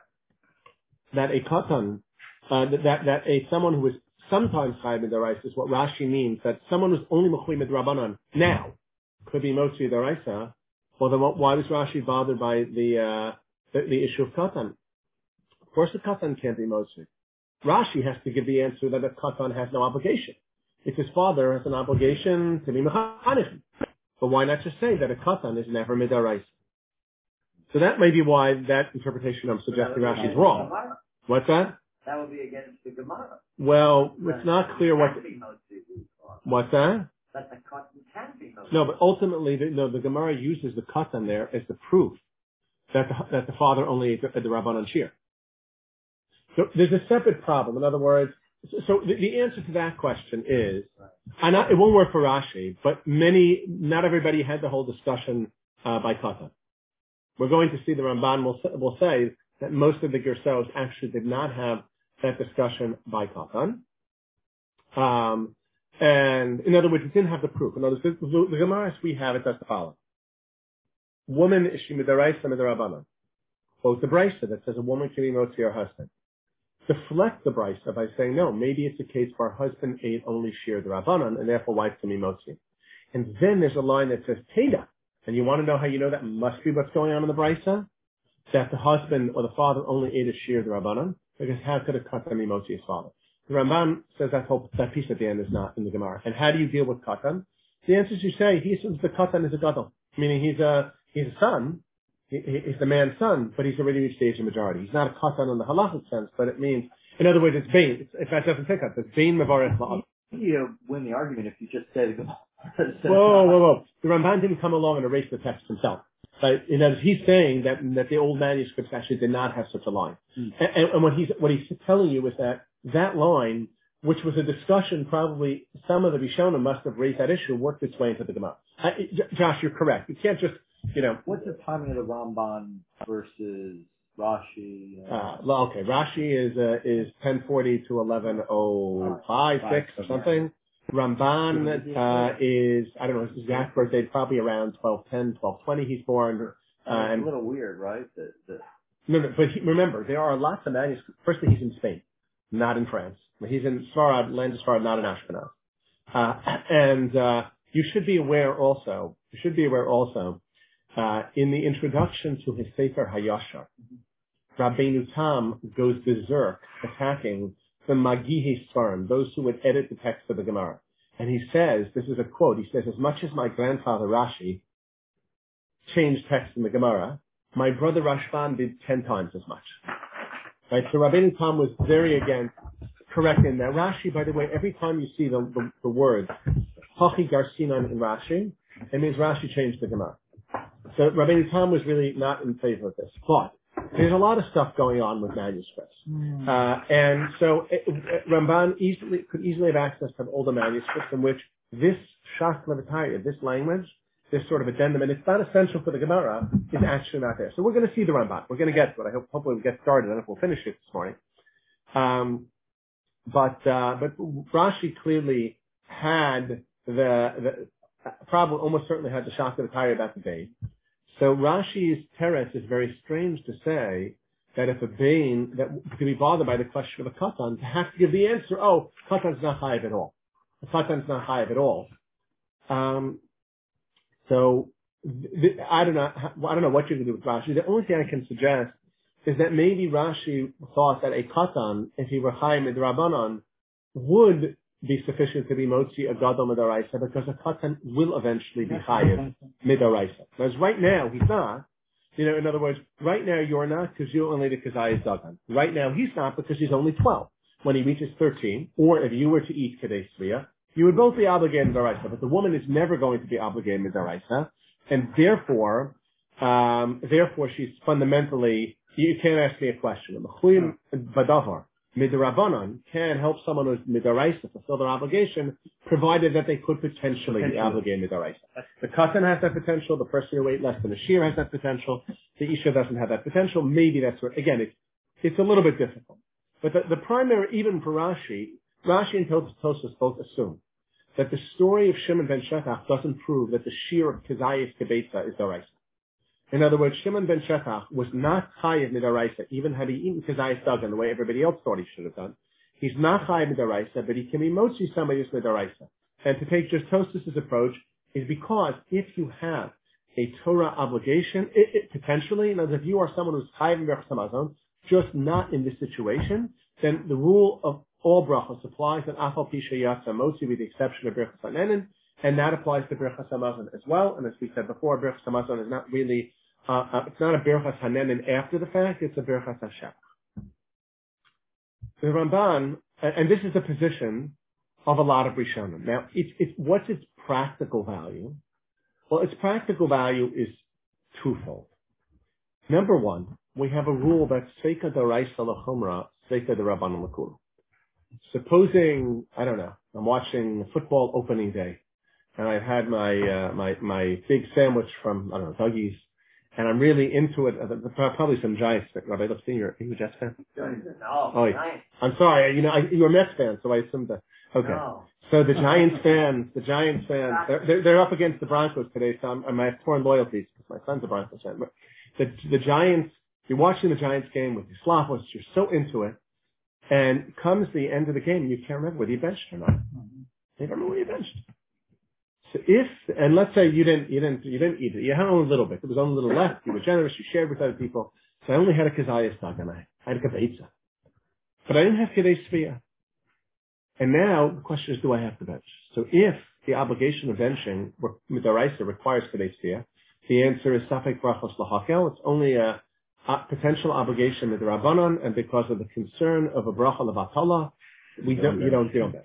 A: that a katan, someone who is sometimes chayav midaraisa is what Rashi means, that someone who's only mechuyev midrabanan now could be motzi midaraisa. Well, then why was Rashi bothered by the issue of katan? Of course, the katan can't be motzi. Rashi has to give the answer that a katan has no obligation. If his father has an obligation to be mechanech, but why not just say that a katan is never midaraisa? So that may be why that interpretation I'm suggesting Rashi is wrong. What's that?
B: That would be against the Gemara.
A: Well, it's not clear what's that?
B: That the katan can be motzi.
A: No, but ultimately, the Gemara uses the katan there as the proof that the father only ate the Rabbanan Shir. So there's a separate problem. In other words, so the answer to that question is, it won't work for Rashi, but not everybody had the whole discussion by katan. We're going to see the Ramban will say that most of the Gersos actually did not have that discussion by katan. And in other words, it didn't have the proof. In other words, the Gemara we have, it does the following. Woman is she midaraisa midarabanan. Quote the brisa that says a woman can be motzi her husband. Deflect the brisa by saying, no, maybe it's a case where husband ate only shir derabanan, and therefore wife can be motzi. And then there's a line that says teda. And you want to know how you know that must be what's going on in the brisa? That the husband or the father only ate a shir derabanan, because how could a katan be motzi his father? The Ramban says that piece at the end is not in the Gemara. And how do you deal with katan? The answer is you say he assumes the katan is a gadol, meaning he's a son. He's the man's son, but he's already reached the age of majority. He's not a katan in the halachic sense, but it means, in other words, it's bain. If that doesn't take us, it's bain mevarech la'av.
E: You win the argument if you just said.
A: Whoa. The Ramban didn't come along and erase the text himself. But he's saying that the old manuscripts actually did not have such a line. And what he's telling you is that line, which was a discussion, probably some of the Rishonim must have raised that issue, worked its way into the Gemara. Josh, you're correct. You can't just,
E: What's the timing of the Ramban versus Rashi?
A: Okay, Rashi is 1040 to 1105, 6 or something. Ramban is, I don't know his exact birth date, probably around 1210, 1220 he's born.
E: And a little weird, right?
A: No, but remember, there are lots of manuscripts. Firstly, he's in Spain, not in France. He's in Sfarad, land of Sfarad, not in Ashkenaz. And you should be aware also, in the introduction to his Sefer Hayashar, Rabbeinu Tam goes berserk attacking the Magihi Sfarim, those who would edit the text of the Gemara. And he says, this is a quote, he says, as much as my grandfather Rashi changed text in the Gemara, my brother Rashban did 10 times as much. Right? So Rabbeinu Tam was very, again, correct in that. Rashi, by the way, every time you see the word Hachi Garsinan in Rashi, it means Rashi changed the Gemara. So Rabbeinu Tam was really not in favor of this. But there's a lot of stuff going on with manuscripts. And so Ramban could easily have access to older manuscripts in which this Shas Levataya, this language, this sort of addendum, and it's not essential for the Gemara, is actually not there. So we're going to see the Ramban. We're going to get to it. Hopefully we'll get started. I don't know if we'll finish it this morning. But Rashi clearly had probably almost certainly had the Shas Levataya about the Bain. So Rashi's teretz is very strange to say that if a Bain that could be bothered by the question of a Katan, to have to give the answer, Katan's not chayiv at all. The Katan's not chayiv at all. So I don't know what you can do with Rashi. The only thing I can suggest is that maybe Rashi thought that a Katan, if he were chayiv midrabanan, would be sufficient to be motzi a gadol midaraisa, because a Katan will eventually be chayiv midaraisa. Whereas right now he's not. In other words, right now you're not because you're only the kazayis dagan. Right now he's not because he's only 12. When he reaches 13, or if you were to eat kedei svia, you would both be obligated midaraisa, but the woman is never going to be obligated midaraisa, and therefore she's fundamentally, you can't ask me a question. Badavar midrabanan can help someone who's midaraisa fulfill their obligation, provided that they could potentially be obligated midaraisa. The katan has that potential. The person who ate less than a shear has that potential. The isha doesn't have that potential. Maybe that's where, again, it's a little bit difficult. But the primary, even for Rashi and Tosfos both assume that the story of Shimon ben Shethach doesn't prove that the shear of Kazayis Kebetza is daraisa. In other words, Shimon ben Shethach was not chayiv midaraisa, even had he eaten Kazayis Dagan the way everybody else thought he should have done. He's not chayiv midaraisa, but he can be motzi somebody's midaraisa. And to take just Tosfos' approach is because if you have a Torah obligation, potentially, in other words, if you are someone who's chayiv Berachas Hamazon, just not in this situation, then the rule of all brachos applies, and afal pisha yatsa motzi, with the exception of Berachas Hanenin, and that applies to Berachas Hamazon as well. And as we said before, Berachas Hamazon is not really, it's not a Berachas Hanenin after the fact, it's a Berachas Hashem. The Ramban, and this is the position of a lot of Rishonim. Now, what's its practical value? Well, its practical value is twofold. Number one, we have a rule that Seika Daraisa L'Chumra, Seika D'Rabbanan L'Kula. Supposing, I don't know, I'm watching football opening day, and I've had my big sandwich from, I don't know, Dougie's, and I'm really into it. Probably some Giants fan. Rabbi Lipstein, are you a Jets fan?
B: No,
A: oh,
B: Giants.
A: I'm sorry. You're a Mets fan, so I assumed that. Okay. No. So the Giants fans, they're up against the Broncos today, so I have torn loyalties because my son's a Broncos fan. But the Giants, you're watching the Giants game with your Slavos, you're so into it, and comes the end of the game, you can't remember whether you benched or not. You don't remember whether you benched. So and let's say you didn't eat it, you had only a little bit, there was only a little left, you were generous, you shared with other people, so I only had a kazayas tag and I had a kavitza. But I didn't have kedei svia. And now the question is, do I have to bench? So if the obligation of benching midaraisa requires kedei svia, the answer is safek brachos lahakel. It's only a potential obligation midrabanan, and because of the concern of a bracha levatala, you don't bench.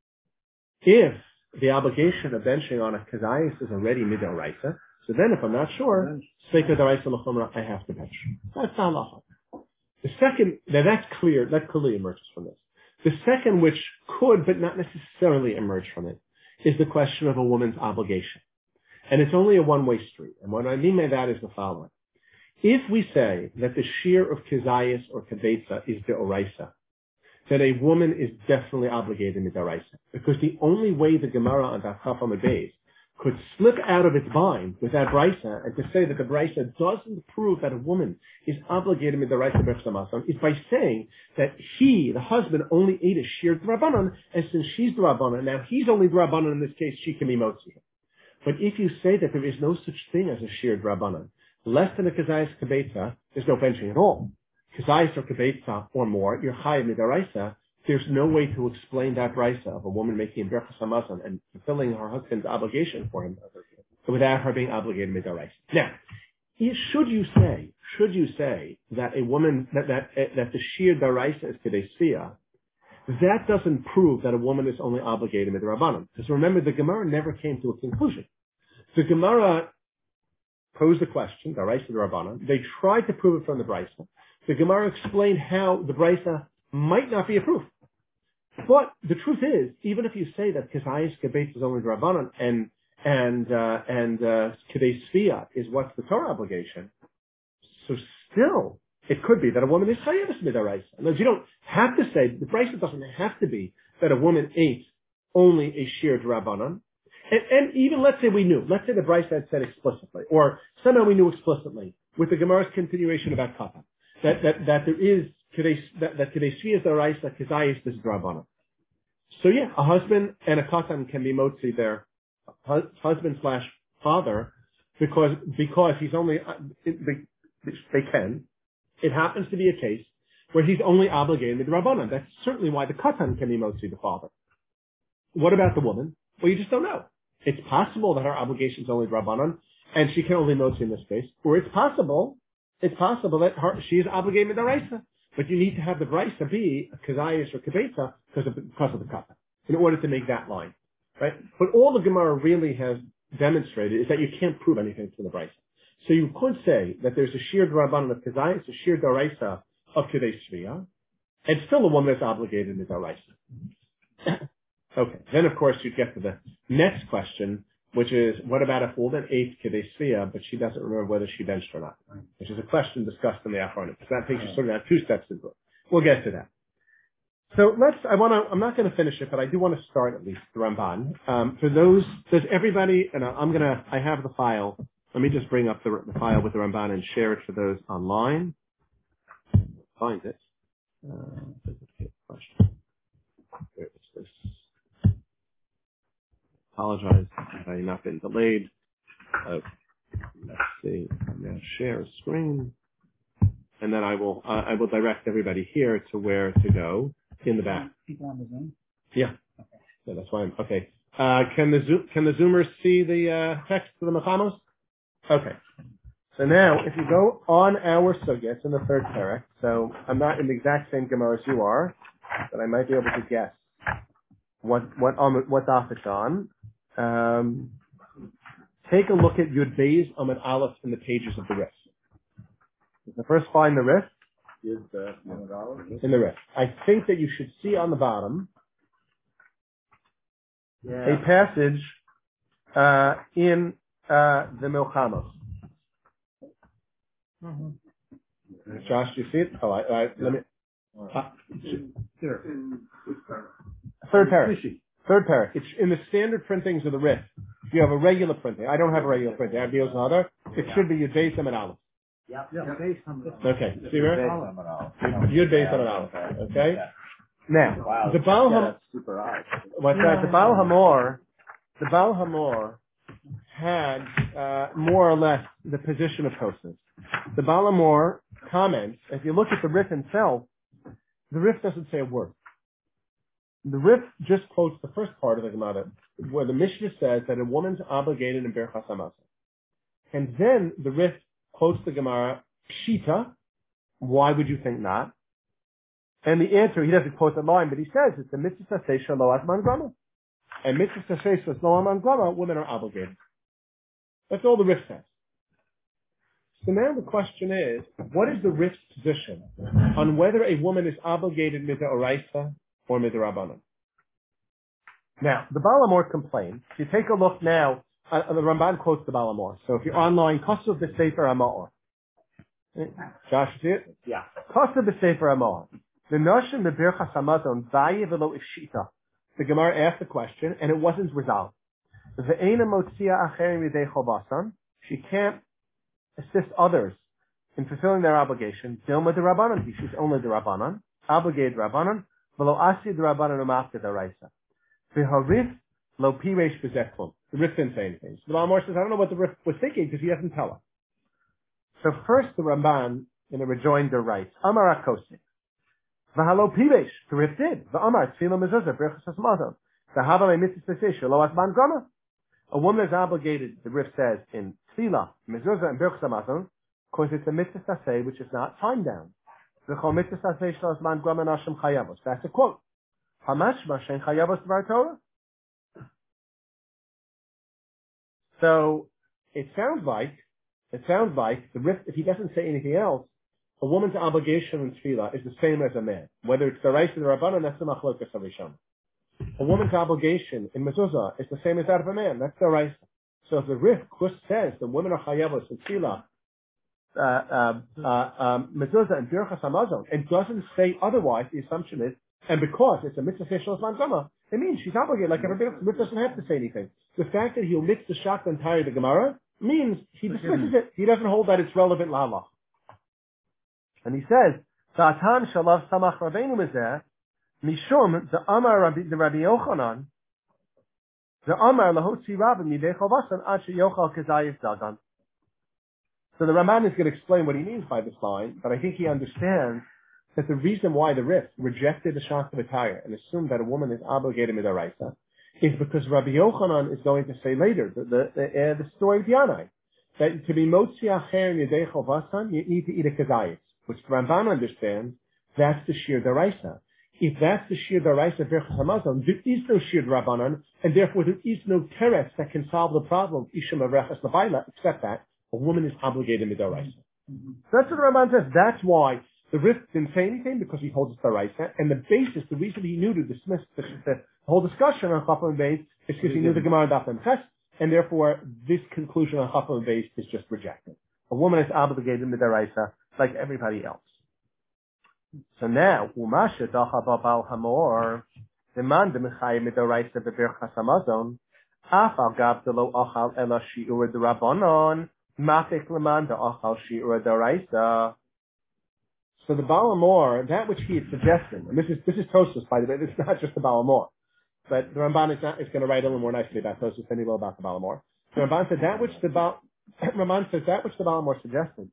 A: If the obligation of benching on a kazayis is already midaraisa, so then if I'm not sure, seika daraisa l'chumra, I have to bench. That's halacha. The second, now that's clear, that clearly emerges from this. The second, which could but not necessarily emerge from it, is the question of a woman's obligation. And it's only a one-way street. And what I mean by that is the following. If we say that the shear of kazayis or kabetza is the oraisa, then a woman is definitely obligated midaraisa. Because the only way the Gemara on Daf Chaf Amud Beis could slip out of its bind with that brisa and to say that the brisa doesn't prove that a woman is obligated midaraisa Berachas Hamazon is by saying that he, the husband, only ate a shear d'Rabbanan, and since she's d'Rabbanan, now he's only d'Rabbanan in this case, she can be motzi. But if you say that there is no such thing as a shear d'Rabbanan, less than a kazayis kabetza, there's no benching at all. Kazayis or kabetza or more, you're chayiv midaraisa. There's no way to explain that brisa of a woman making Berachas Hamazon and fulfilling her husband's obligation for him without her being obligated midaraisa. Now, should you say that a woman that the sheer daraisa is kedei svia, that doesn't prove that a woman is only obligated midrabanan. Because remember, the Gemara never came to a conclusion. The Gemara posed the question, the Raisa the Rabbanan. They tried to prove it from the Brisa. The Gemara explained how the Brisa might not be a proof. But the truth is, even if you say that Kizayis Kebetz is only the Rabbanan and Kedei Sviya is what's the Torah obligation, so still it could be that a woman is Chayavis Midaraisa. In other words, you don't have to say, the Brisa doesn't have to be that a woman ate only a sheer Rabbanan. And even let's say we knew, let's say the Brisa had said explicitly, or somehow we knew explicitly with the Gemara's continuation about Katan, that there is that Kedei Sviya is the Raisa, Kizayis is the Rabbanan. So yeah, a husband and a Katan can be motzi their husband / father because he's only they can. It happens to be a case where he's only obligated with the Rabbanan. That's certainly why the Katan can be motzi the father. What about the woman? Well, you just don't know. It's possible that her obligation is only Rabbanan, and she can only motzi in this case, or it's possible that she is obligated with the Raisa. But you need to have the Brisa be a Kazayas or Kebetza because of the Katan in order to make that line, right? But all the Gemara really has demonstrated is that you can't prove anything from the Brisa. So you could say that there's a sheer Rabbanan of Kazayas, a sheer Daraisa of Kedei Sviya, and still a woman that's obligated with Daraisa. Okay, then of course you get to the next question, which is, what about if a woman ate Kedei Sviya, but she doesn't remember whether she benched or not? Which is a question discussed in the Achronim. So that takes you sort of 2 steps into it. We'll get to that. So I'm not going to finish it, but I do want to start at least the Ramban. Does everybody, and I have the file. Let me just bring up the file with the Ramban and share it for those online. Find it. Question. Where is this? Apologize if I've not been delayed. Let's see. I'm going to share a screen, and then I will direct everybody here to where to go in the back.
D: People on the Zoom?
A: Yeah. Okay. So that's why okay. Can the Zoomers see the text of the Mechamos? Okay. So now, if you go on our sugya, it's in the 3rd parak. So I'm not in the exact same Gemara as you are, but I might be able to guess what daf it's on. Take a look at Yud Beis Amud Aleph in the pages of the Rif. The first find the Rif
E: Is the Amud Aleph?
A: in the Rif. I think that you should see on the bottom a passage in the Milchamos. Mm-hmm. Josh, do you see it? Oh, let me. Third parak. It's in the standard printings of the Rif. If you have a regular printing, I don't have a regular printing. I have Dios and other. It should be Yud Beis Amud Aleph.
B: Yep.
A: Okay. See where? Yud Beis Amud Aleph. Okay.
E: Yeah.
A: Now,
E: Wow.
A: the Baal Hamor.
E: That's super odd.
A: What's that? The Baal Hamor had more or less the position of Tosfos. The Baal Hamor comments. If you look at the Rif itself, the Rif doesn't say a word. The Rif just quotes the first part of the Gemara, where the Mishnah says that a woman's obligated in Birchas Hamasa. And then the Rif quotes the Gemara, Pshita, why would you think not? And the answer, he doesn't quote the line, but he says it's the mitzvah seisha lo atman grama. And mitzvah seisha lo atman grama, women are obligated. That's all the Rif says. So now the question is, what is the Rif's position on whether a woman is obligated mida oraisa or mida rabbanan? Now, the Baal Hamor complains. If you take a look now, the Ramban quotes the Baal Hamor. So if you're online, Kosav b'Sefer Hamor. Josh, you see it?
E: Yeah.
A: Kosav b'Sefer Hamor. The notion the Birchas Hamazon vayi v'lo ifshita. The Gemara asked the question, and it wasn't resolved. Ve'ena motzia acherim yidei chobasan. She can't assist others in fulfilling their obligation. Dilma de Rabbanan. She's only the Rabbanan. Obligated Rabbanan. V'lo asi de Rabbanan umafka daraisa. V'harif lo piresh b'zeklum. The Rif didn't say anything. So the Baal Hamor says, I don't know what the Rif was thinking because he doesn't tell us. So first the Ramban in the rejoinder writes, Amar HaKosik. V'halo piresh. The Rif did. V'amar tefillah mezuzah birchas hasmazon. V'hava mitzvah seisha lo atman grama. A woman is obligated, the Rif says, in tefillah, mezuzah, and birchas hamazon, because it's a mitzvah saseh which is not time bound. V'chol mitzvah saseh shlo atman grama nashim chayavos. That's a quote. Hamashma shein chayavos d'var Torah. So it sounds like It sounds like if he doesn't say anything else, a woman's obligation in tefillah is the same as a man. Whether it's the Raisa or the Rabbanan, that's the machlokas of Rishon. A woman's obligation in mezuzah is the same as that of a man. That's the Raisa. So if the Rif says that women are chayavos in tefillah, mezuzah and birchas hamazon, and doesn't say otherwise, the assumption is, and because it's a mitzvah shel zman gama, it means she's obligated like everybody else. The Rif doesn't have to say anything. The fact that he omits the shach entire the Gemara means he dismisses it. He doesn't hold that it's relevant lahalach. And he says, "Satan shalav samach rabbeinu mizeh mishum the amar Rabbi Yochanan the amar lahotzi rabbi midei chavasan ad sheyochal kezayis dagan." So the Raman is going to explain what he means by this line, but I think he understands that the reason why the Rif rejected the shach of attire and assumed that a woman is obligated midaraisa is because Rabbi Yochanan is going to say later the story of Yanai, that to be motzi acher midei chavasan you need to eat a kezayis, which the Ramban understands that's the shir daraisa. If that's the shir daraisa birchas hamazon, there is no shir rabbanan, and therefore there is no teretz that can solve the problem of isham avrechas levaila, except that a woman is obligated midaraisa. So that's what the Ramban says. That's why the Rif didn't say anything, because he holds it's daraisa, and the basis, the reason he knew to dismiss the whole discussion on Chafam and Beis is because he knew the Gemara Daf and Ches, and therefore this conclusion on Chafam and Beis is just rejected. A woman is obligated midaraisa like everybody else. So now, Umasha Dacha Babal Hamor, the man the Mechayim midaraisa bebirchas hamazon, afal gab de lo achal ela shiur de rabbanon, mafik leman de achal shiur de raisa. So the Baal Hamor, that which he had suggested, and this is Tosfos, by the way, this is not just the Baal Hamor, but the Ramban is going to write a little more nicely about Tosfos than he will about the Baal Hamor. The Ramban said that which the Baal Hamor suggested,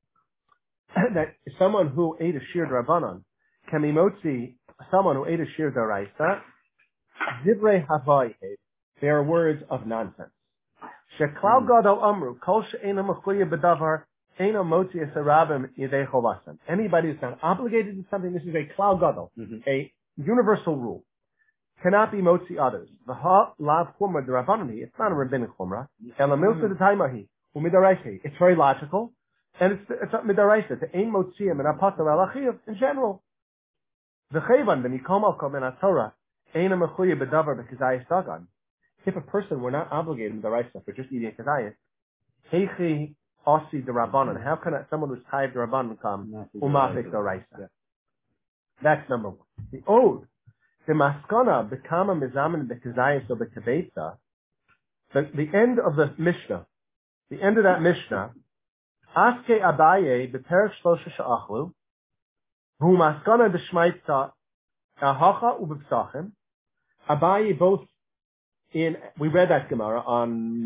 A: that someone who ate a shir drabanan can be motzi, someone who ate a shir daraisa, divrei havai, they are words of nonsense. Sheklal gadol amru, kol she'ena mechuya b'davar, ena motzi esarabim yedei chovasan. Anybody who's not obligated to something, this is a klal gadol, a universal rule, cannot be motzi others. V'ha lav chumra d'rabanani, it's not a rabbinic chumra, ela milsa d'taimahi, u'midaraisi. It's very logical. And it's midaraisa to ein motziyim and apatar alachiv in general. The chayvan ben yikom al kol ben atorah ein mechuya bedavar b'kezayis dagan. If a person were not obligated midaraisa for just eating a kezayis, heichi asi derabanan. How can someone who's chayiv derabanan come umafik daraisa? That's number one. The ode, the maskana bekama mizamen b'kezayis or b'kebetza. The end of the Mishnah, the end of that Mishnah. Aske Abaye beperek shlosha she'achlu, v'hu maskana d'shmaitza hacha u'b'psachim. Abaye both we read that Gemara on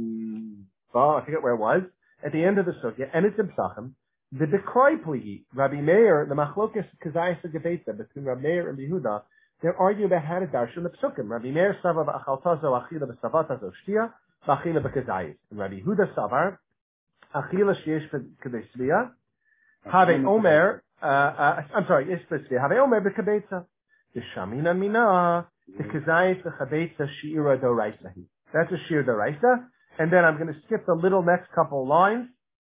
A: I forget where it was, at the end of the Sugya, and it's in Psachim. The Dekroi Pligi, Rabbi Meir, the Machlokes Kazayis Gebetza, between Rabbi Meir and Yehuda, they're arguing about how to darshan the Psukim. Rabbi Meir Sava v'achaltazo achila b'savatazo shtia, v'achila b'kazayis. And Rabbi Yehuda Savar, Achila sheyesh k'desvia, have omer, I'm sorry, yesh k'desvia, have omer b'kabetza. The shamina mina, the kazayis v'chabetza shi'ira doraisa. That's a shi'ir doraisa. And then I'm going to skip the little next couple lines.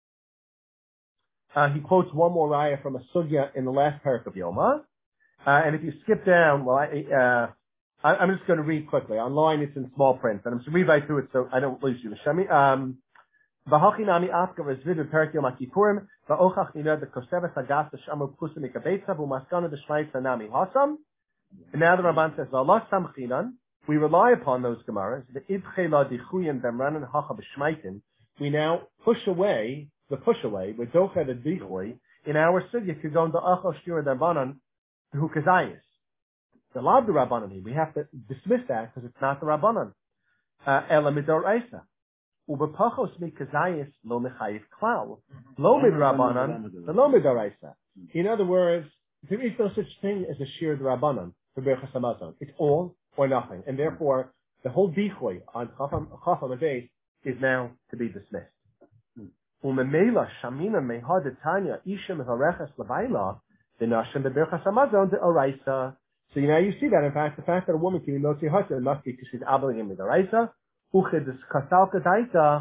A: He quotes one more raya from a sugya in the last parak of Yoma. And if you skip down, well, I'm just going to read quickly. Online it's in small print, and I'm just going to read right through it so I don't lose you. V'hachinami afka v'zvid v'perak Yom HaKippurim v'ochach nina d'koseves hagas d'shamu p'kusim mikabetza v'umaskana d'shmaitza nami hasam. And now the Ramban says, v'alah samchinan, we rely upon those Gemaras. The idchela dichuyin b'mranan hacha b'shmaitin. We now push away, with docha the dichui, in our sugya to go into achal shira d'rabanan who kazayis. The lab the rabbanan, we have to dismiss that because it's not the rabbanan. Ela midoraisa. Ubepachos mi kazayis lo mechayiv klal. Lo mid rabbanan, lo midoraisa. In other words, there is no such thing as a shir rabbanan for berachas hamazon. It's all or nothing, and therefore the whole dichoy on chafam abeis is now to be dismissed. Umemela shamina mehad tanya isha mevarechas levaila v'nashim beberachas hamazon de oraisa. So now you see that in fact the fact that a woman can be motzi hasa must be because she's obligated with oraisa. Uched is kasalka daitach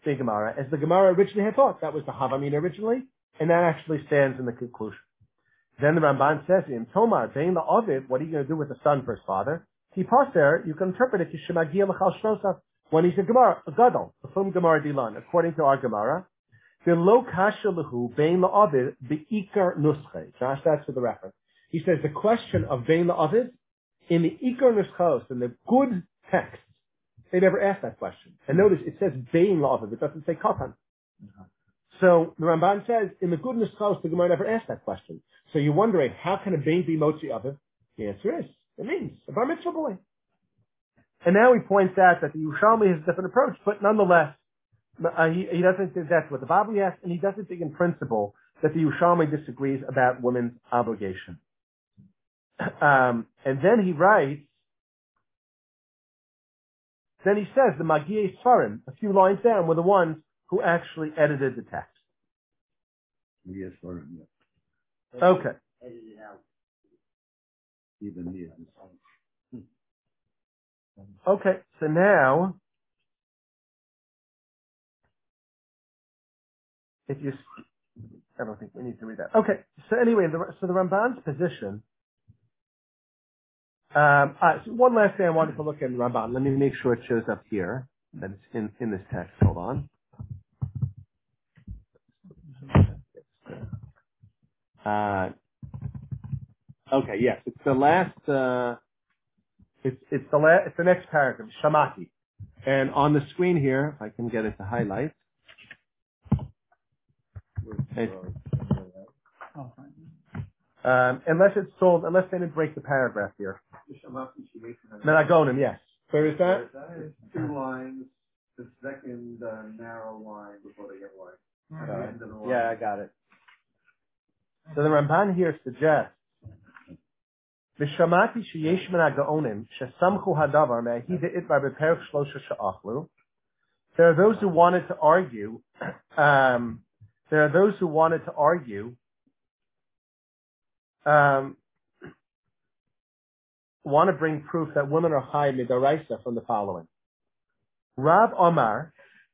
A: the Gemara as the Gemara originally had thought. That was the Havamina originally, and that actually stands in the conclusion. Then the Ramban says, in Tomar, Bein la'avid, what are you going to do with the son for his father? Tipaser, you can interpret it, when he's a Gemara, a Gadol, a Fum Gemara Dilan, according to our Gemara. The lo kasha lahu bein la'avid be'ikar nuschei. Josh, that's for the reference. He says the question of bein la'avid, in the ikar nuschos, in the good texts, they never asked that question. And notice, it says bein la'avid, it doesn't say katan. So the Ramban says, in the good nuschos, the Gemara never asked that question. So you're wondering, how can a bein be motzi aviv? The answer is, it means a bar mitzvah boy. And now he points out that the Yerushalmi has a different approach, but nonetheless, he doesn't think that's what the Bible asks, and he doesn't think in principle that the Yerushalmi disagrees about women's obligation. And then he writes, then he says the Magiyei Sfarim, a few lines down, were the ones who actually edited the text.
D: Yes, or yeah.
A: Okay.
B: Edited out.
D: Even me.
A: Okay, so now, if you, I don't think we need to read that. Okay, so anyway, so the Ramban's position, so one last thing I wanted to look at in Ramban. Let me make sure it shows up here, that it's in this text. Hold on. Okay, yes, it's the last, it's the next paragraph, Shamati. And on the screen here, if I can get it to highlight. Unless it's sold, unless they didn't break the paragraph here. Menagonim, yes. Where is that?
F: Two lines, the second narrow line before they get wide. At the end of the line.
E: Yeah, I got it.
A: So the Ramban here suggests, Vishamati sheyesh min ha'gaonim shesamchu hadavar me'ahida itbar beperek shlosha she'achlu. There are those who wanted to argue. Want to bring proof that women are high midaraisa from the following. Rav Omar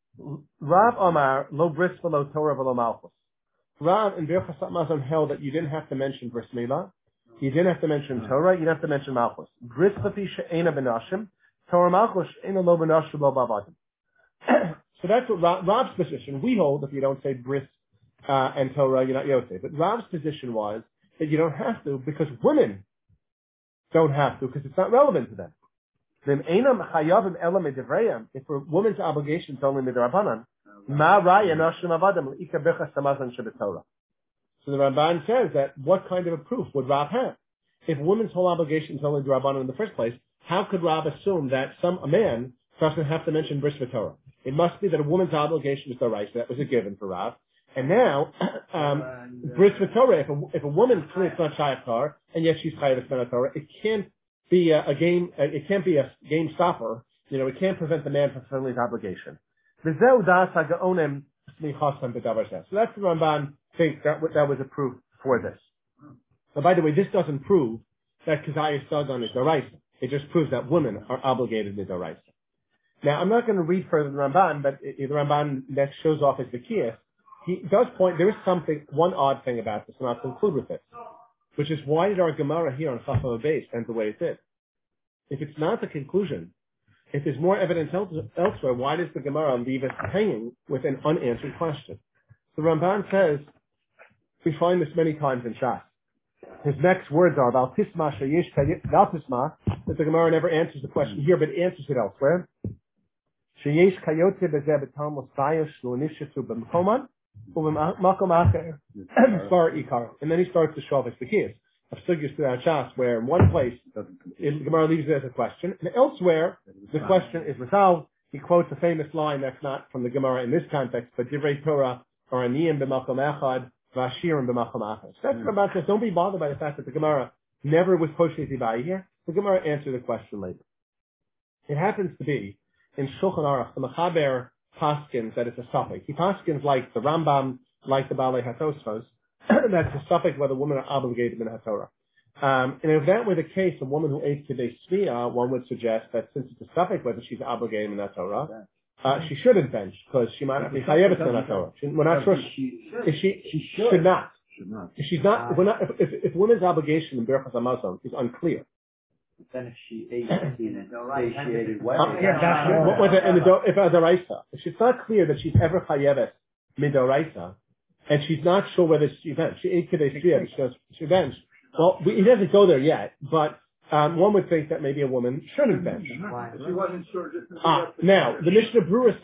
A: lo bris v'lo Torah v'lo malchus. Rav in Birchas Hamazon held that you didn't have to mention bris milah, you didn't have to mention Torah, you didn't have to mention malchus. Bris lafi she'ena benashim, Torah malchus she'ena lo benashim lo bavadim. So that's what Rav's position. We hold if you don't say bris and Torah, you're not yotze. But Rav's position was that you don't have to because women don't have to because it's not relevant to them. If a woman's obligation is only midrabanan, ma raya nashim avadam l'ika birchas hamazon shebetorah. So the Ramban says that what kind of a proof would Rav have? If a woman's whole obligation is only midrabanan in the first place, how could Rav assume that a man doesn't have to mention bris v'torah? It must be that a woman's obligation is the right. So that was a given for Rav. And now, bris v'torah, if a woman clearly it's not shayach tar, and yet she's chayav v'smen Torah, it can't be a game stopper. You know, it can't prevent the man from fulfilling his obligation. So that's the Ramban thinks that was a proof for this. Now, by the way, this doesn't prove that Kazayas Dagan is Daraisa. It just proves that women are obligated to Daraisa. Now, I'm not going to read further the Ramban, but the Ramban that shows off his Vikiyas, he does point, there is one odd thing about this, and I'll conclude with it, which is why did our Gemara here on Chafam Beis end the way it did? If it's not the conclusion, if there's more evidence elsewhere, why does the Gemara leave us hanging with an unanswered question? The Ramban says, we find this many times in Shas. His next words are, that the Gemara never answers the question here, but answers it elsewhere. And then he starts to show off his Bekiyas of Sugyas throughout Shas, where in one place the Gemara leaves it as a question, and elsewhere the question is resolved. He quotes a famous line that's not from the Gemara in this context, but Divrei Torah are aniyim b'makom echad v'ashirim b'makom achar. So that's what Ramban says. Don't be bothered by the fact that the Gemara never was poshed by here. The Gemara answered the question later. It happens to be in Shulchan Aruch, the Mechaber paskins that it's a suffix. He paskins like the Rambam, like the Balei HaTosfos, that's a suffix whether women are obligated in HaTorah. And if that were the case, a woman who ate Kidei Tzviya, one would suggest that since it's a suffix whether she's obligated in HaTorah, she shouldn't bench because she might not be chayevet on Torah. We're not sure if she should not. If she's not, if women's obligation in Berachas Hamazon is unclear.
E: Then if she ate satiated wet,
A: if it's not clear that she's ever chayevet midoraisa, and she's not sure whether she benched, she ate kedei shviyah, she benched. Well, he doesn't go there yet, but one would think that maybe a woman shouldn't bench.
F: She wasn't sure.
A: Now the Mishnah Berurah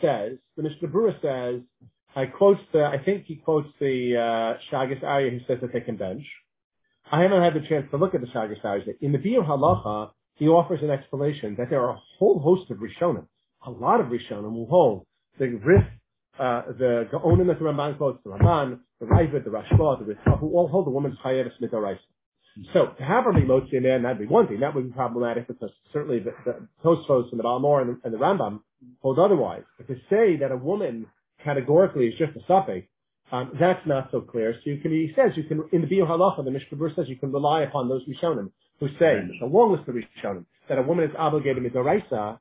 A: says, I think he quotes the Shagas Aryeh who says that they can bench. I haven't had the chance to look at the Shagas Aryeh. In the Biur Halacha, he offers an explanation that there are a whole host of Rishonim, a lot of Rishonim who hold the Rif, the Gaonim that the Ramban quotes, the Raman, the Ravid, the Rashba, the Rif, who all hold the woman's chayeves midoraisa. So to have her be motzi a man, that'd be one thing. That would be problematic because certainly the Tosfos and the Balmor and the Rambam hold otherwise. But to say that a woman categorically is just a suffix, that's not so clear. So in the Biur Halacha, the Mishnah Berurah says you can rely upon those Rishonim who say, the long list of Rishonim, that a woman is obligated midoraisa,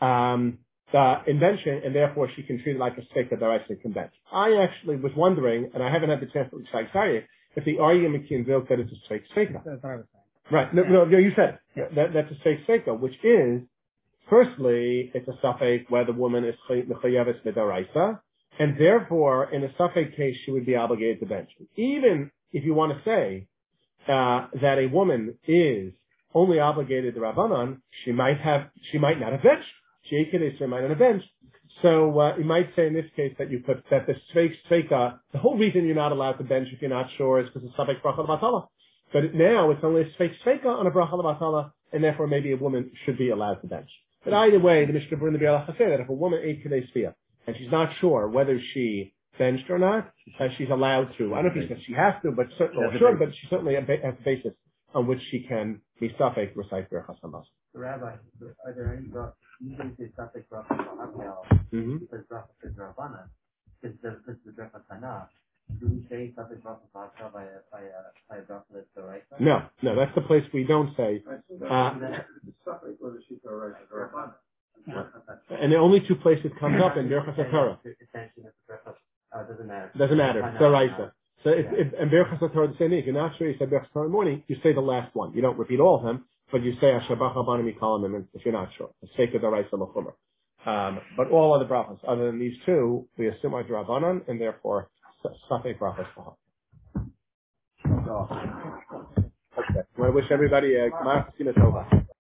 A: the invention, and therefore she can treat it like a steak that daraisa can bench. I actually was wondering, and I haven't had the chance to look at Shagas, if the argument can build that it's a fake steika.
G: That's what I was saying.
A: Right. No, you said it. That's a fake steika, which is, firstly, it's a suffix where the woman is mechayeves midoraisa, and therefore, in a suffix case, she would be obligated to bench. Even if you want to say that a woman is only obligated to Rabbanan, she might not have benched. She might not have benched. So you might say in this case that the sveika, the whole reason you're not allowed to bench if you're not sure is because it's suffix bracha l'batala. But now it's only a sveika on a bracha l'batala, and therefore maybe a woman should be allowed to bench. But either way, the Mishnah Berurah and the Biur Halacha say that if a woman ate kedei shviyah and she's not sure whether she benched or not, she's allowed to. I don't know if she has to, but she certainly has a basis on which she can be suffix recite Berachas Hamazon.
B: Rabbi, are there any usually say suffix bracha l'hakel because bracha is Rabbanan, because this is the bracha Tanakh. Do we say suffix bracha l'hakel by a bracha that's the right?
A: No, that's the place we don't say.
F: Suffix whether she's the right or Rabbanan.
A: And the only two places it comes up in Berachas HaTorah. Doesn't matter. It's daraisa. So and Berachas HaTorah the same thing. If you're not sure you said Berachas HaTorah in the morning, you say the last one. You don't repeat all of them, but you say Ashabach Abanim Yikalim if you're not sure. It's Seika daraisa l'chumra. But all other brachas, other than these two, we assume are Drabanan, and therefore Safek brachas for her. Okay. I want to wish everybody a Gmar Chasina Tova.